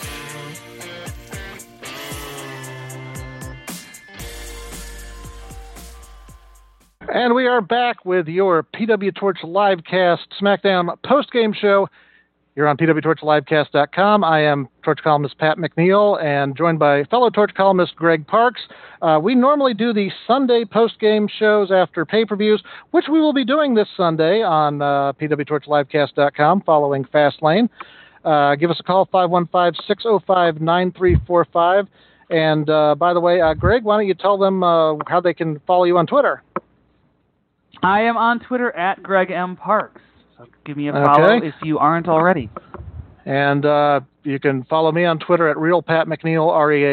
And we are back with your PW Torch Livecast SmackDown post-game show here on pwtorchlivecast.com. I am Torch columnist Pat McNeil, and joined by fellow Torch columnist Greg Parks. We normally do the Sunday post-game shows after pay-per-views, which we will be doing this Sunday on pwtorchlivecast.com following Fastlane. Give us a call, 515-605-9345. And by the way, Greg, why don't you tell them how they can follow you on Twitter? I am on Twitter at Greg M. Parks. So give me a follow if you aren't already. And you can follow me on Twitter at RealPatMcNeil,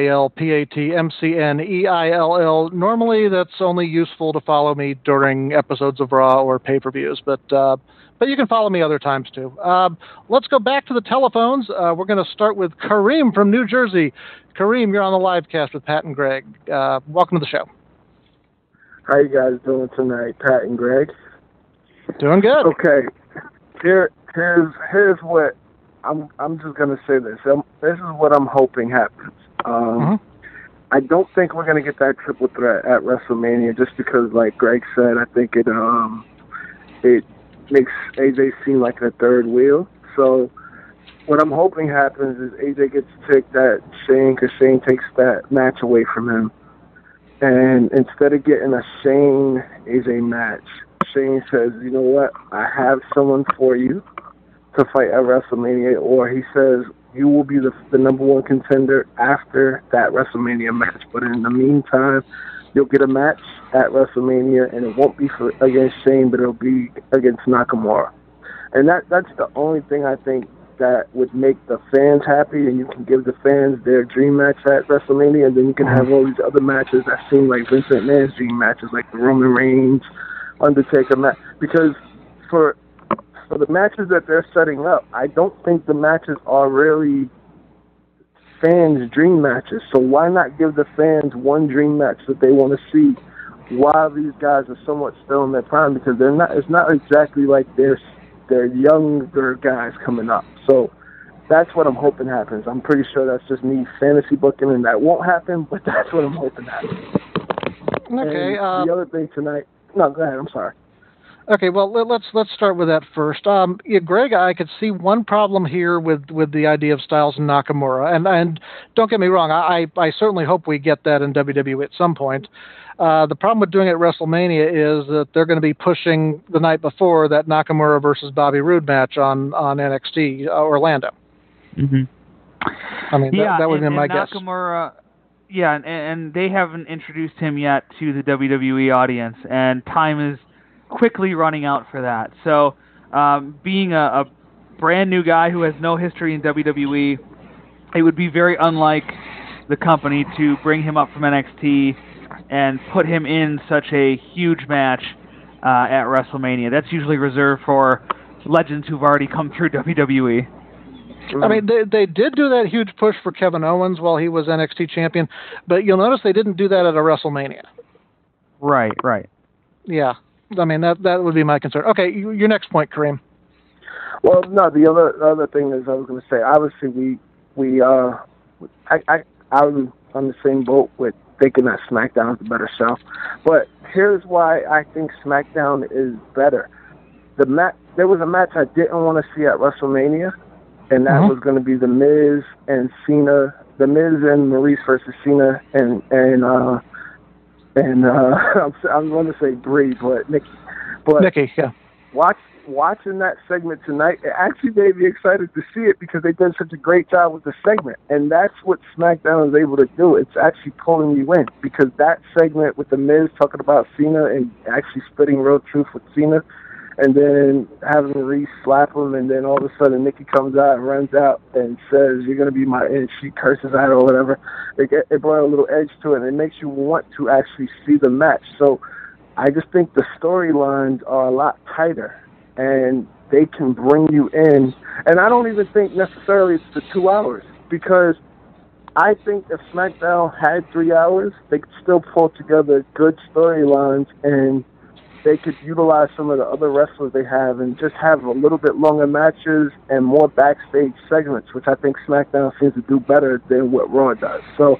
RealPatMcNeill. Normally, that's only useful to follow me during episodes of Raw or pay-per-views, but you can follow me other times too. Let's go back to the telephones. We're going to start with Kareem from New Jersey. Kareem, you're on the Livecast with Pat and Greg. Welcome to the show. How you guys doing tonight, Pat and Greg? Doing good. Okay. Here's what I'm just gonna say this. This is what I'm hoping happens. I don't think we're gonna get that triple threat at WrestleMania, just because, like Greg said, I think it makes AJ seem like a third wheel. So what I'm hoping happens is AJ gets ticked at Shane because Shane takes that match away from him. And instead of getting a Shane-AJ match, Shane says, you know what, I have someone for you to fight at WrestleMania, or he says, you will be the number one contender after that WrestleMania match. But in the meantime, you'll get a match at WrestleMania, and it won't be against Shane, but it'll be against Nakamura. And that's the only thing I think that would make the fans happy, and you can give the fans their dream match at WrestleMania, and then you can have all these other matches that seem like Vince McMahon's dream matches, like the Roman Reigns, Undertaker match. Because for the matches that they're setting up, I don't think the matches are really fans' dream matches. So why not give the fans one dream match that they want to see while these guys are somewhat still in their prime? Because it's not exactly like they're younger guys coming up. So that's what I'm hoping happens. I'm pretty sure that's just me fantasy booking, and that won't happen, but that's what I'm hoping happens. Okay. And the other thing tonight... No, go ahead. I'm sorry. Okay, well, let's start with that first. Greg, I could see one problem here with the idea of Styles and Nakamura, and don't get me wrong, I certainly hope we get that in WWE at some point. The problem with doing it at WrestleMania is that they're going to be pushing the night before that Nakamura versus Bobby Roode match on NXT Orlando. Mm-hmm. I mean, that would be my guess. Nakamura, and they haven't introduced him yet to the WWE audience, and time is quickly running out for that. So, being a brand new guy who has no history in WWE, it would be very unlike the company to bring him up from NXT and put him in such a huge match at WrestleMania. That's usually reserved for legends who've already come through WWE. I mean, they did do that huge push for Kevin Owens while he was NXT champion, but you'll notice they didn't do that at a WrestleMania. Right. Yeah. I mean, that would be my concern. Okay, your next point, Kareem. Well, no, the other thing is I was going to say, obviously I was on the same boat with thinking that SmackDown is the better show. But here's why I think SmackDown is better. There was a match I didn't want to see at WrestleMania, and that was going to be The Miz and Cena, The Miz and Maurice versus Cena, and I'm going to say Brie, but Nikki. Nikki, yeah. Watching that segment tonight, it actually made me excited to see it because they did such a great job with the segment. And that's what SmackDown is able to do. It's actually pulling you in because that segment with The Miz talking about Cena and actually spitting real truth with Cena and then having Maurice slap him, and then all of a sudden Nikki comes out and runs out and says, "You're going to be my," and she curses at her or whatever. It brought a little edge to it, and it makes you want to actually see the match. So I just think the storylines are a lot tighter, and they can bring you in. And I don't even think necessarily it's the 2 hours, because I think if SmackDown had 3 hours, they could still pull together good storylines, and they could utilize some of the other wrestlers they have and just have a little bit longer matches and more backstage segments, which I think SmackDown seems to do better than what Raw does. So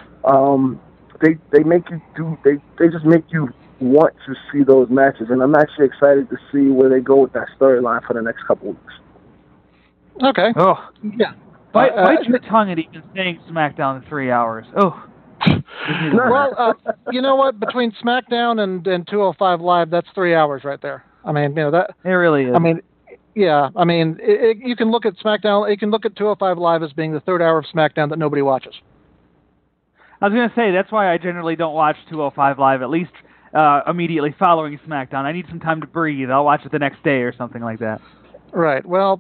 they make you do, they just make you want to see those matches, and I'm actually excited to see where they go with that storyline for the next couple of weeks. Okay. Oh, yeah. Bite your tongue at even saying SmackDown in 3 hours. Oh. Well, you know what? Between SmackDown and 205 Live, that's 3 hours right there. I mean, that it really is. I mean, yeah. I mean, you can look at SmackDown. You can look at 205 Live as being the third hour of SmackDown that nobody watches. I was going to say that's why I generally don't watch 205 Live, at least immediately following SmackDown. I need some time to breathe. I'll watch it the next day or something like that. Right. Well,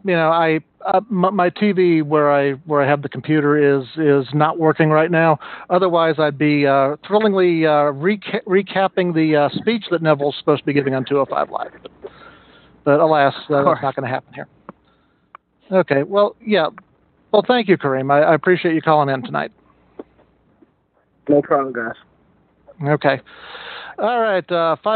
my TV where I have the computer is not working right now. Otherwise, I'd be thrillingly recapping the speech that Neville's supposed to be giving on 205 Live. But alas, that's not going to happen here. Okay. Well, yeah. Well, thank you, Kareem. I appreciate you calling in tonight. No problem, guys. Okay. All right,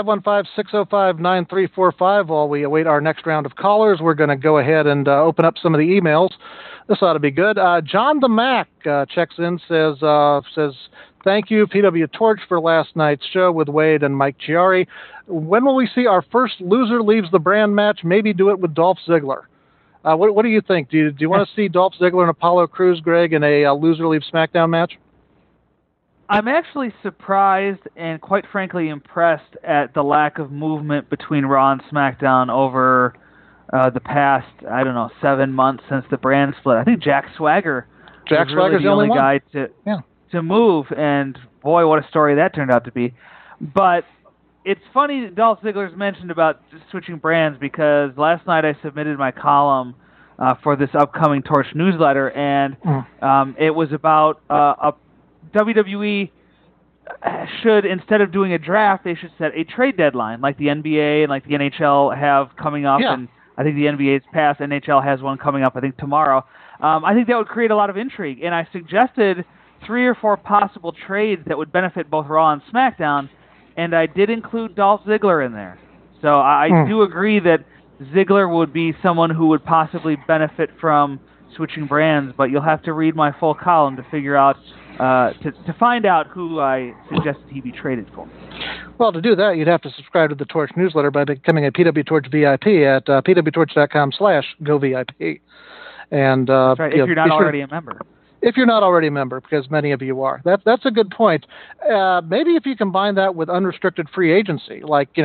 515-605-9345. While we await our next round of callers, we're going to go ahead and open up some of the emails. This ought to be good. John the Mac checks in, says, thank you, PW Torch, for last night's show with Wade and Mike Chiari. When will we see our first loser leaves the brand match? Maybe do it with Dolph Ziggler. What do you think? Do you want to see Dolph Ziggler and Apollo Crews, Greg, in a loser leaves SmackDown match? I'm actually surprised and quite frankly impressed at the lack of movement between Raw and SmackDown over the past, 7 months since the brand split. I think Jack Swagger's really the only guy to move, and boy, what a story that turned out to be. But it's funny that Dolph Ziggler's mentioned about switching brands, because last night I submitted my column for this upcoming Torch newsletter, and it was about WWE should, instead of doing a draft, they should set a trade deadline like the NBA and like the NHL have coming up. Yeah. And I think the NBA's passed. NHL has one coming up, I think, tomorrow. I think that would create a lot of intrigue. And I suggested 3 or 4 possible trades that would benefit both Raw and SmackDown, and I did include Dolph Ziggler in there. So I do agree that Ziggler would be someone who would possibly benefit from switching brands, but you'll have to read my full column to figure out to find out who I suggested he be traded for. Well, to do that, you'd have to subscribe to the Torch newsletter by becoming a PW Torch VIP at pwtorch.com/govip. And that's right, if you're not already a member. If you're not already a member, because many of you are. That's a good point. Maybe if you combine that with unrestricted free agency,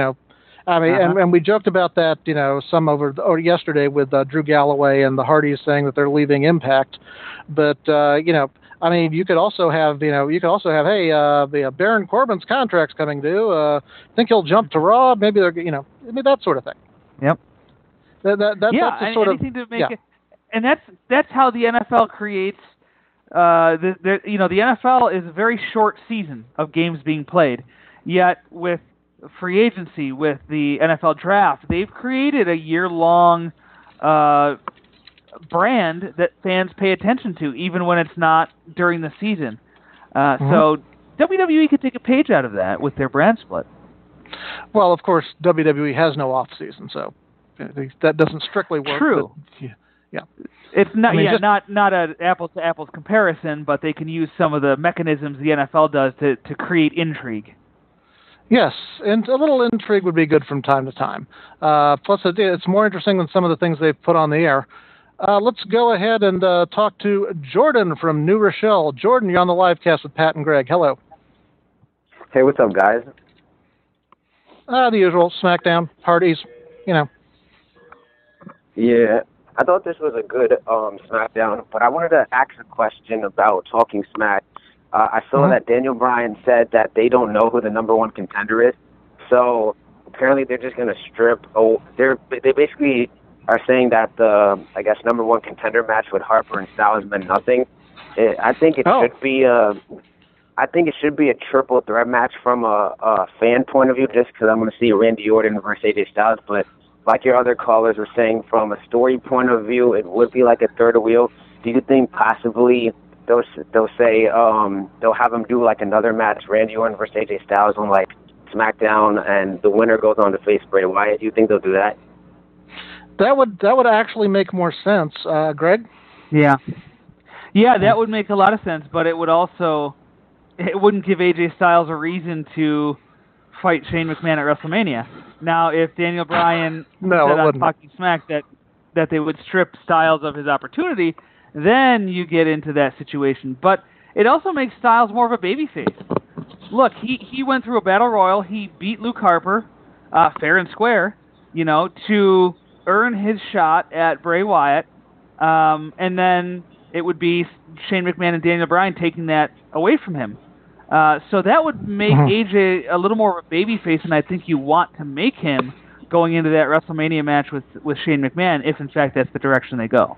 and we joked about that, some over yesterday with Drew Galloway and the Hardys saying that they're leaving Impact, but you could also have, hey, Baron Corbin's contract's coming due. Think he'll jump to Raw? Maybe they're, that sort of thing. Yep. That's the sort anything to make it, and that's how the NFL creates. The NFL is a very short season of games being played, yet with free agency, with the NFL draft, they've created a year-long brand that fans pay attention to, even when it's not during the season. So WWE could take a page out of that with their brand split. Well, of course, WWE has no off-season, so that doesn't strictly work. True. But, yeah. It's not not an apples-to-apples comparison, but they can use some of the mechanisms the NFL does to create intrigue. Yes, and a little intrigue would be good from time to time. Plus, it's more interesting than some of the things they've put on the air. Let's go ahead and talk to Jordan from New Rochelle. Jordan, you're on the live cast with Pat and Greg. Hello. Hey, what's up, guys? The usual, SmackDown, parties, Yeah, I thought this was a good SmackDown, but I wanted to ask a question about Talking Smack. I saw that Daniel Bryan said that they don't know who the number 1 contender is. So apparently they're just going to strip. They basically are saying that the, I guess, number one contender match with Harper and Styles meant nothing. I think it should be I think it should be a triple threat match from a fan point of view, just because I'm going to see Randy Orton versus AJ Styles. But like your other callers were saying, from a story point of view, it would be like a third wheel. Do you think possibly they'll say they'll have them do like another match, Randy Orton versus AJ Styles on like SmackDown, and the winner goes on to face Bray Wyatt? Do you think they'll do that? That would actually make more sense, Greg. Yeah, that would make a lot of sense, but it wouldn't give AJ Styles a reason to fight Shane McMahon at WrestleMania. Now, if Daniel Bryan said on Talking Smack that they would strip Styles of his opportunity, then you get into that situation. But it also makes Styles more of a babyface. Look, he went through a battle royal. He beat Luke Harper, fair and square, to earn his shot at Bray Wyatt, and then it would be Shane McMahon and Daniel Bryan taking that away from him. So that would make AJ a little more of a babyface, and I think you want to make him going into that WrestleMania match with Shane McMahon, if in fact that's the direction they go.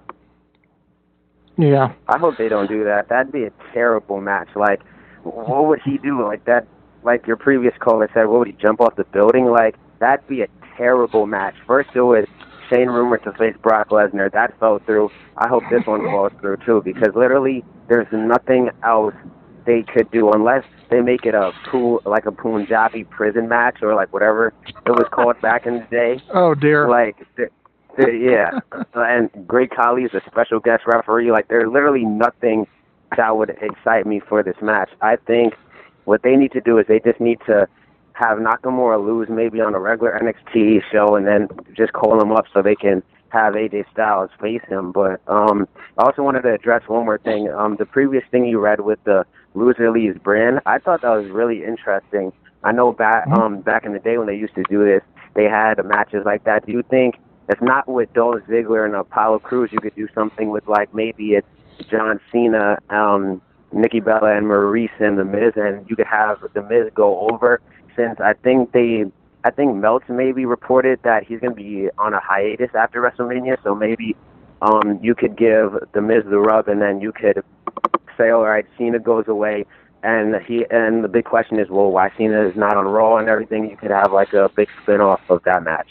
Yeah. I hope they don't do that. That'd be a terrible match. Like, what would he do? Like that? Like your previous caller said, what would he jump off the building? Like, that'd be a terrible match. First it was Shane rumored to face Brock Lesnar. That fell through. I hope this one falls through too, because literally there's nothing else they could do unless they make it a Punjabi prison match or like whatever it was called back in the day. Oh dear. Like, yeah. And Great Khali is a special guest referee. Like, there's literally nothing that would excite me for this match. I think what they need to do is they just need to have Nakamura lose maybe on a regular NXT show and then just call him up so they can have AJ Styles face him. But I also wanted to address one more thing. The previous thing you read with the loser leaves brand, I thought that was really interesting. I know back in the day when they used to do this, they had matches like that. Do you think, if not with Dolph Ziggler and Apollo Crews, you could do something with, like, maybe it's John Cena, Nikki Bella, and Maurice and The Miz, and you could have The Miz go over, since I think Meltz maybe reported that he's going to be on a hiatus after WrestleMania, so maybe you could give The Miz the rub, and then you could say, all right, Cena goes away, and the big question is, well, why Cena is not on Raw and everything. You could have like a big spin-off of that match.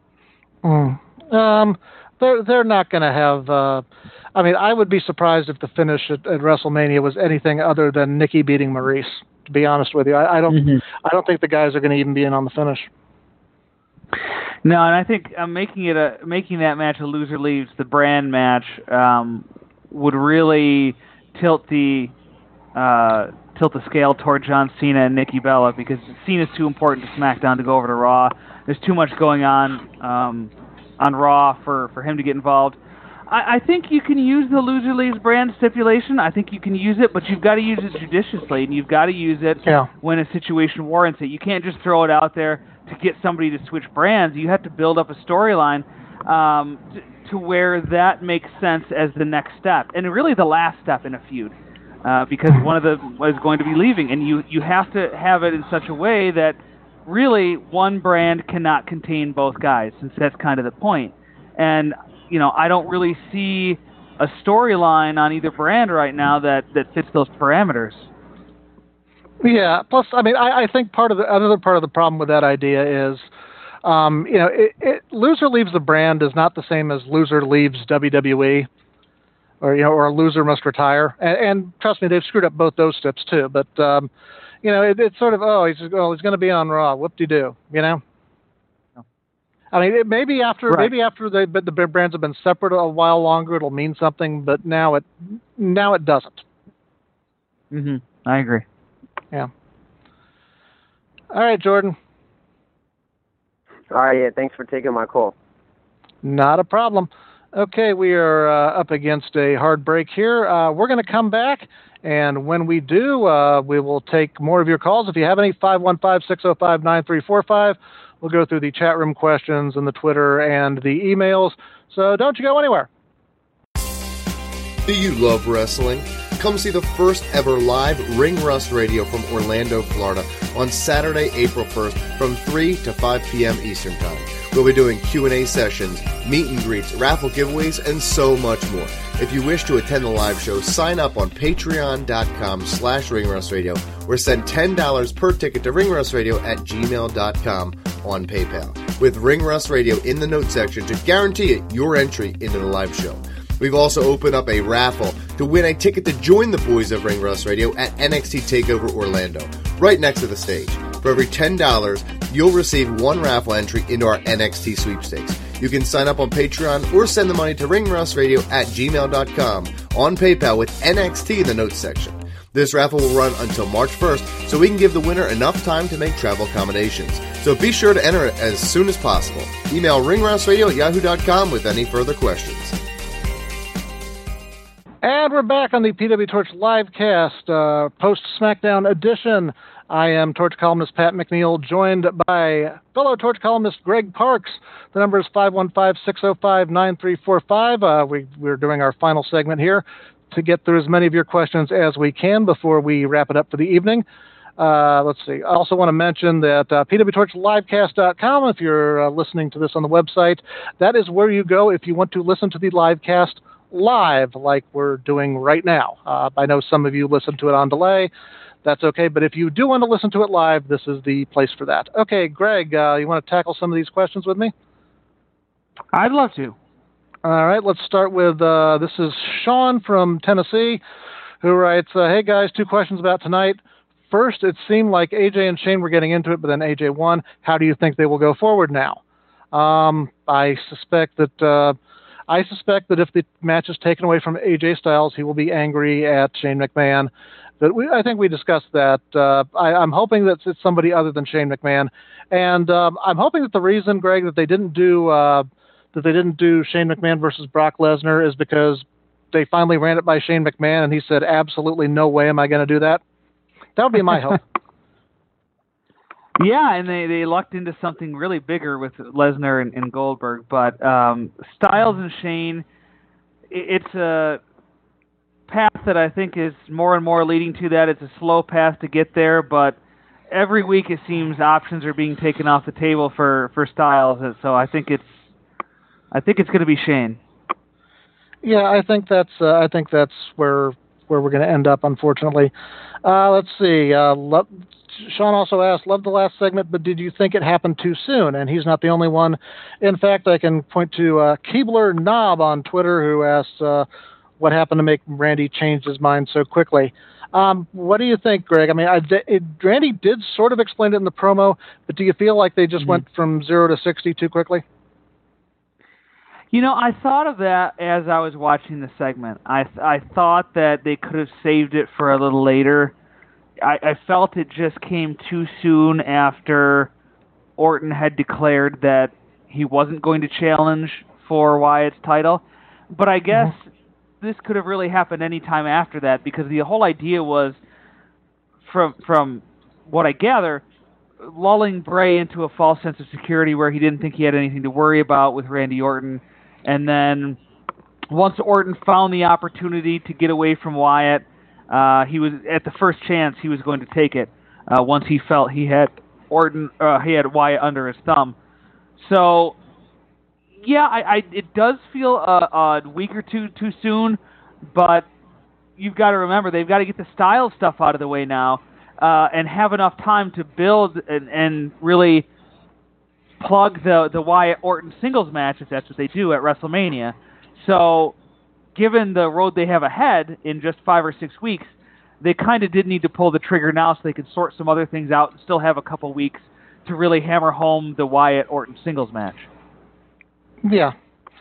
They're not going to have. I would be surprised if the finish at WrestleMania was anything other than Nikki beating Maurice. To be honest with you, I don't think the guys are going to even be in on the finish. No, and I think making that match a loser leaves the brand match would really tilt the scale toward John Cena and Nikki Bella, because Cena's too important to SmackDown to go over to Raw. There's too much going on Raw for him to get involved. I think you can use the loser leaves brand stipulation. I think you can use it, but you've got to use it judiciously, and you've got to use it when a situation warrants it. You can't just throw it out there to get somebody to switch brands. You have to build up a storyline to where that makes sense as the next step, and really the last step in a feud, because one of them is going to be leaving, and you have to have it in such a way that really one brand cannot contain both guys, since that's kind of the point. And I don't really see a storyline on either brand right now that fits those parameters. Yeah. Plus, I think another part of the problem with that idea is, loser leaves the brand is not the same as loser leaves WWE, or a loser must retire. And trust me, they've screwed up both those steps too. But it's sort of, he's going to be on Raw. Whoop-de-doo, maybe after the brands have been separate a while longer, it'll mean something. But now it doesn't. I agree. Yeah. All right, Jordan. All right, yeah, thanks for taking my call. Not a problem. Okay, we are up against a hard break here. We're going to come back, and when we do, we will take more of your calls. If you have any, 515-605-9345. We'll go through the chat room questions and the Twitter and the emails. So don't you go anywhere. Do you love wrestling? come see the first ever live Ring Rust Radio from Orlando, Florida on Saturday, April 1st from 3 to 5 p.m. Eastern Time. We'll be doing Q&A sessions, meet and greets, raffle giveaways, and so much more. If you wish to attend the live show, sign up on patreon.com/ringrustradio or send $10 per ticket to ringrustradio@gmail.com on PayPal, with Ring Rust Radio in the note section to guarantee your entry into the live show. We've also opened up a raffle to win a ticket to join the boys of Ring Rust Radio at NXT TakeOver Orlando, right next to the stage. For every $10, you'll receive one raffle entry into our NXT sweepstakes. You can sign up on Patreon or send the money to ringrustradio@gmail.com on PayPal with NXT in the notes section. This raffle will run until March 1st, so we can give the winner enough time to make travel accommodations. So be sure to enter it as soon as possible. Email ringrustradio@yahoo.com with any further questions. And we're back on the PW Torch livecast, post-SmackDown edition. I am Torch columnist Pat McNeil, joined by fellow Torch columnist Greg Parks. The number is 515-605-9345. We're doing our final segment here to get through as many of your questions as we can before we wrap it up for the evening. Let's see. I also want to mention that pwtorchlivecast.com, if you're listening to this on the website, that is where you go if you want to listen to the livecast live like we're doing right now. I know some of you listen to it on delay. That's okay, but if you do want to listen to it live, this is the place for that. Okay, Greg, you want to tackle some of these questions with me? I'd love to. All right, let's start with, this is Sean from Tennessee, who writes, hey guys, 2 questions about tonight. First, it seemed like AJ and Shane were getting into it, but then AJ won. How do you think they will go forward now? I suspect that if the match is taken away from AJ Styles, he will be angry at Shane McMahon. I think we discussed that. I'm hoping that it's somebody other than Shane McMahon, and I'm hoping that the reason, Greg, that they didn't do Shane McMahon versus Brock Lesnar is because they finally ran it by Shane McMahon, and he said, "Absolutely no way am I going to do that." That would be my hope. Yeah, and they lucked into something really bigger with Lesnar and Goldberg, but Styles and Shane, it's a path that I think is more and more leading to that. It's a slow path to get there, but every week it seems options are being taken off the table for Styles, and so I think it's going to be Shane. Yeah, I think that's where we're going to end up, unfortunately. Let's see. Sean also asked, "Loved the last segment, but did you think it happened too soon?" And he's not the only one. In fact, I can point to Keebler Knob on Twitter, who asked, what happened to make Randy change his mind so quickly? What do you think, Greg? I mean, Randy did sort of explain it in the promo, but do you feel like they just went from 0 to 60 too quickly? You know, I thought of that as I was watching the segment. I thought that they could have saved it for a little later. I felt it just came too soon after Orton had declared that he wasn't going to challenge for Wyatt's title. But I guess this could have really happened any time after that, because the whole idea was, from what I gather, lulling Bray into a false sense of security where he didn't think he had anything to worry about with Randy Orton. And then once Orton found the opportunity to get away from Wyatt, he was at the first chance he was going to take it. Once he felt he had Wyatt under his thumb. So, yeah, it does feel a week or two too soon, but you've got to remember they've got to get the Styles stuff out of the way now, and have enough time to build and really plug the Wyatt Orton singles match, if that's what they do at WrestleMania. So, given the road they have ahead in just 5 or 6 weeks, they kind of did need to pull the trigger now so they could sort some other things out and still have a couple weeks to really hammer home the Wyatt Orton singles match. Yeah.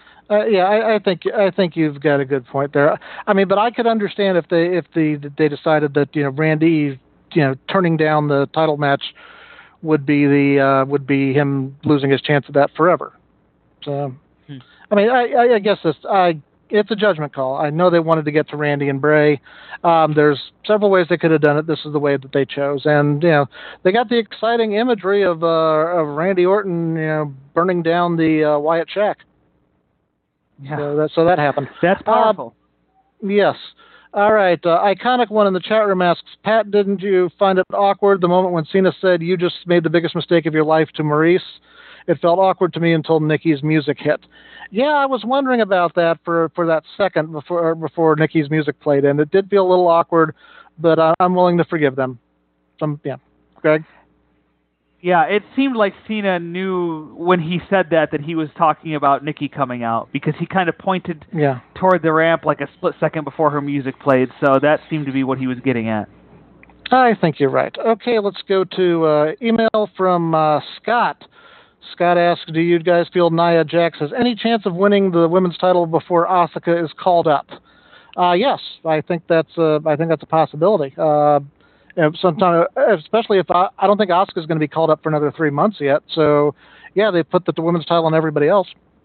I think you've got a good point there. I mean, but I could understand if they decided that, Randy, turning down the title match would be him losing his chance at that forever. So, I mean, I guess it's a judgment call. I know they wanted to get to Randy and Bray. There's several ways they could have done it. This is the way that they chose, and they got the exciting imagery of Randy Orton, burning down the Wyatt shack. Yeah. So that happened. That's powerful. Yes. All right, Iconic One in the chat room asks, Pat, didn't you find it awkward the moment when Cena said you just made the biggest mistake of your life to Maurice? It felt awkward to me until Nikki's music hit. Yeah, I was wondering about that for that second before Nikki's music played, and it did feel a little awkward, but I'm willing to forgive them. Yeah, Greg? Yeah, it seemed like Cena knew when he said that he was talking about Nikki coming out, because he kind of pointed toward the ramp like a split second before her music played, so that seemed to be what he was getting at. I think you're right. Okay, let's go to email from Scott. Scott asks, do you guys feel Nia Jax has any chance of winning the women's title before Asuka is called up? Yes, I think that's a possibility. Sometime, especially if I don't think Asuka's going to be called up for another 3 months yet. So, yeah, they put the women's title on everybody else.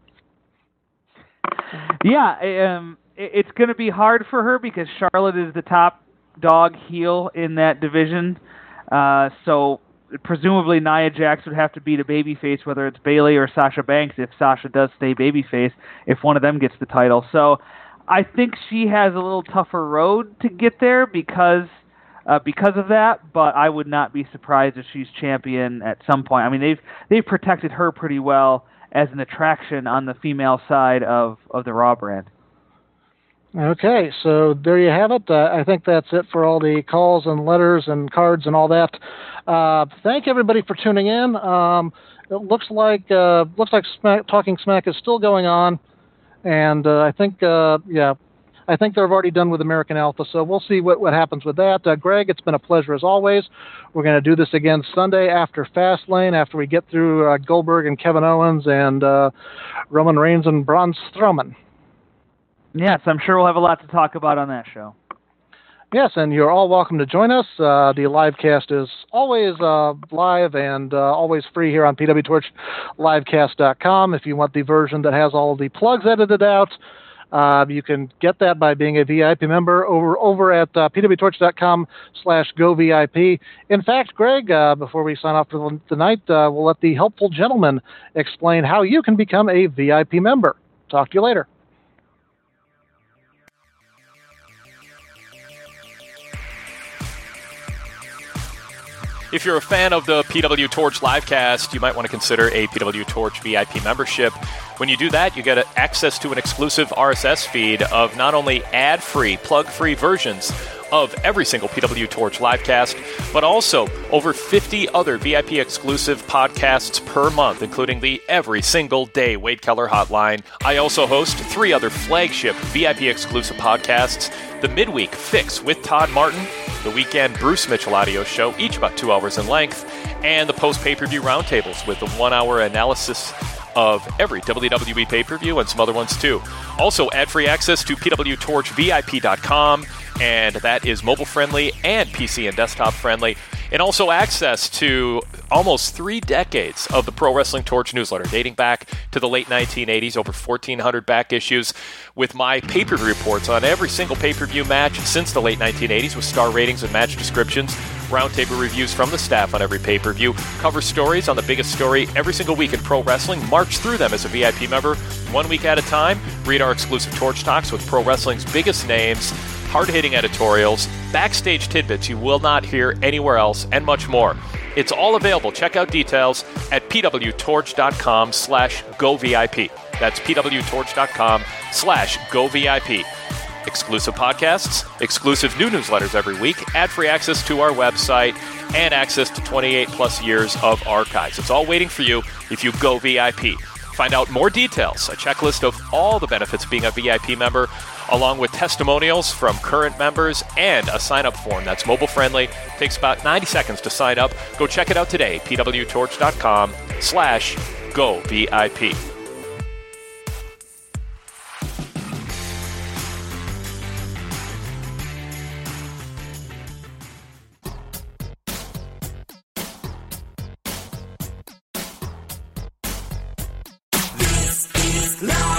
Yeah, it's going to be hard for her because Charlotte is the top dog heel in that division. So presumably Nia Jax would have to beat a babyface, whether it's Bayley or Sasha Banks, if Sasha does stay babyface, if one of them gets the title. So I think she has a little tougher road to get there because of that, but I would not be surprised if she's champion at some point. I mean, they've protected her pretty well as an attraction on the female side of the Raw brand. Okay, so there you have it. I think that's it for all the calls and letters and cards and all that. Thank everybody for tuning in. It looks like Talking Smack is still going on, and I think they're already done with American Alpha, so we'll see what happens with that. Greg, it's been a pleasure as always. We're going to do this again Sunday after Fastlane, after we get through Goldberg and Kevin Owens and Roman Reigns and Braun Strowman. Yes, I'm sure we'll have a lot to talk about on that show. Yes, and you're all welcome to join us. The live cast is always live and always free here on pwtorchlivecast.com. If you want the version that has all the plugs edited out, you can get that by being a VIP member over at pwtorch.com/govip. In fact, Greg, before we sign off for tonight, we'll let the helpful gentleman explain how you can become a VIP member. Talk to you later. If you're a fan of the PW Torch Livecast, you might want to consider a PW Torch VIP membership. When you do that, you get access to an exclusive RSS feed of not only ad-free, plug-free versions of every single PW Torch Livecast, but also over 50 other VIP exclusive podcasts per month, including the Every Single Day Wade Keller Hotline. I also host 3 other flagship VIP exclusive podcasts: the Midweek Fix with Todd Martin, the Weekend Bruce Mitchell audio show, each about 2 hours in length, and the post-pay-per-view roundtables with the 1-hour analysis of every WWE pay-per-view and some other ones too. Also, ad-free access to pwtorchvip.com, and that is mobile-friendly and PC and desktop-friendly. And also access to almost 3 decades of the Pro Wrestling Torch newsletter, dating back to the late 1980s, over 1,400 back issues, with my pay-per-view reports on every single pay-per-view match since the late 1980s, with star ratings and match descriptions, roundtable reviews from the staff on every pay-per-view, cover stories on the biggest story every single week in pro wrestling, march through them as a VIP member 1 week at a time, read our exclusive Torch Talks with pro wrestling's biggest names, hard-hitting editorials, backstage tidbits you will not hear anywhere else, and much more. It's all available. Check out details at pwtorch.com/govip. That's pwtorch.com/govip. Exclusive podcasts, exclusive new newsletters every week, ad-free access to our website, and access to 28-plus years of archives. It's all waiting for you if you go VIP. Find out more details, a checklist of all the benefits of being a VIP member, along with testimonials from current members and a sign-up form that's mobile-friendly. Takes about 90 seconds to sign up. Go check it out today, pwtorch.com/govip. This is live.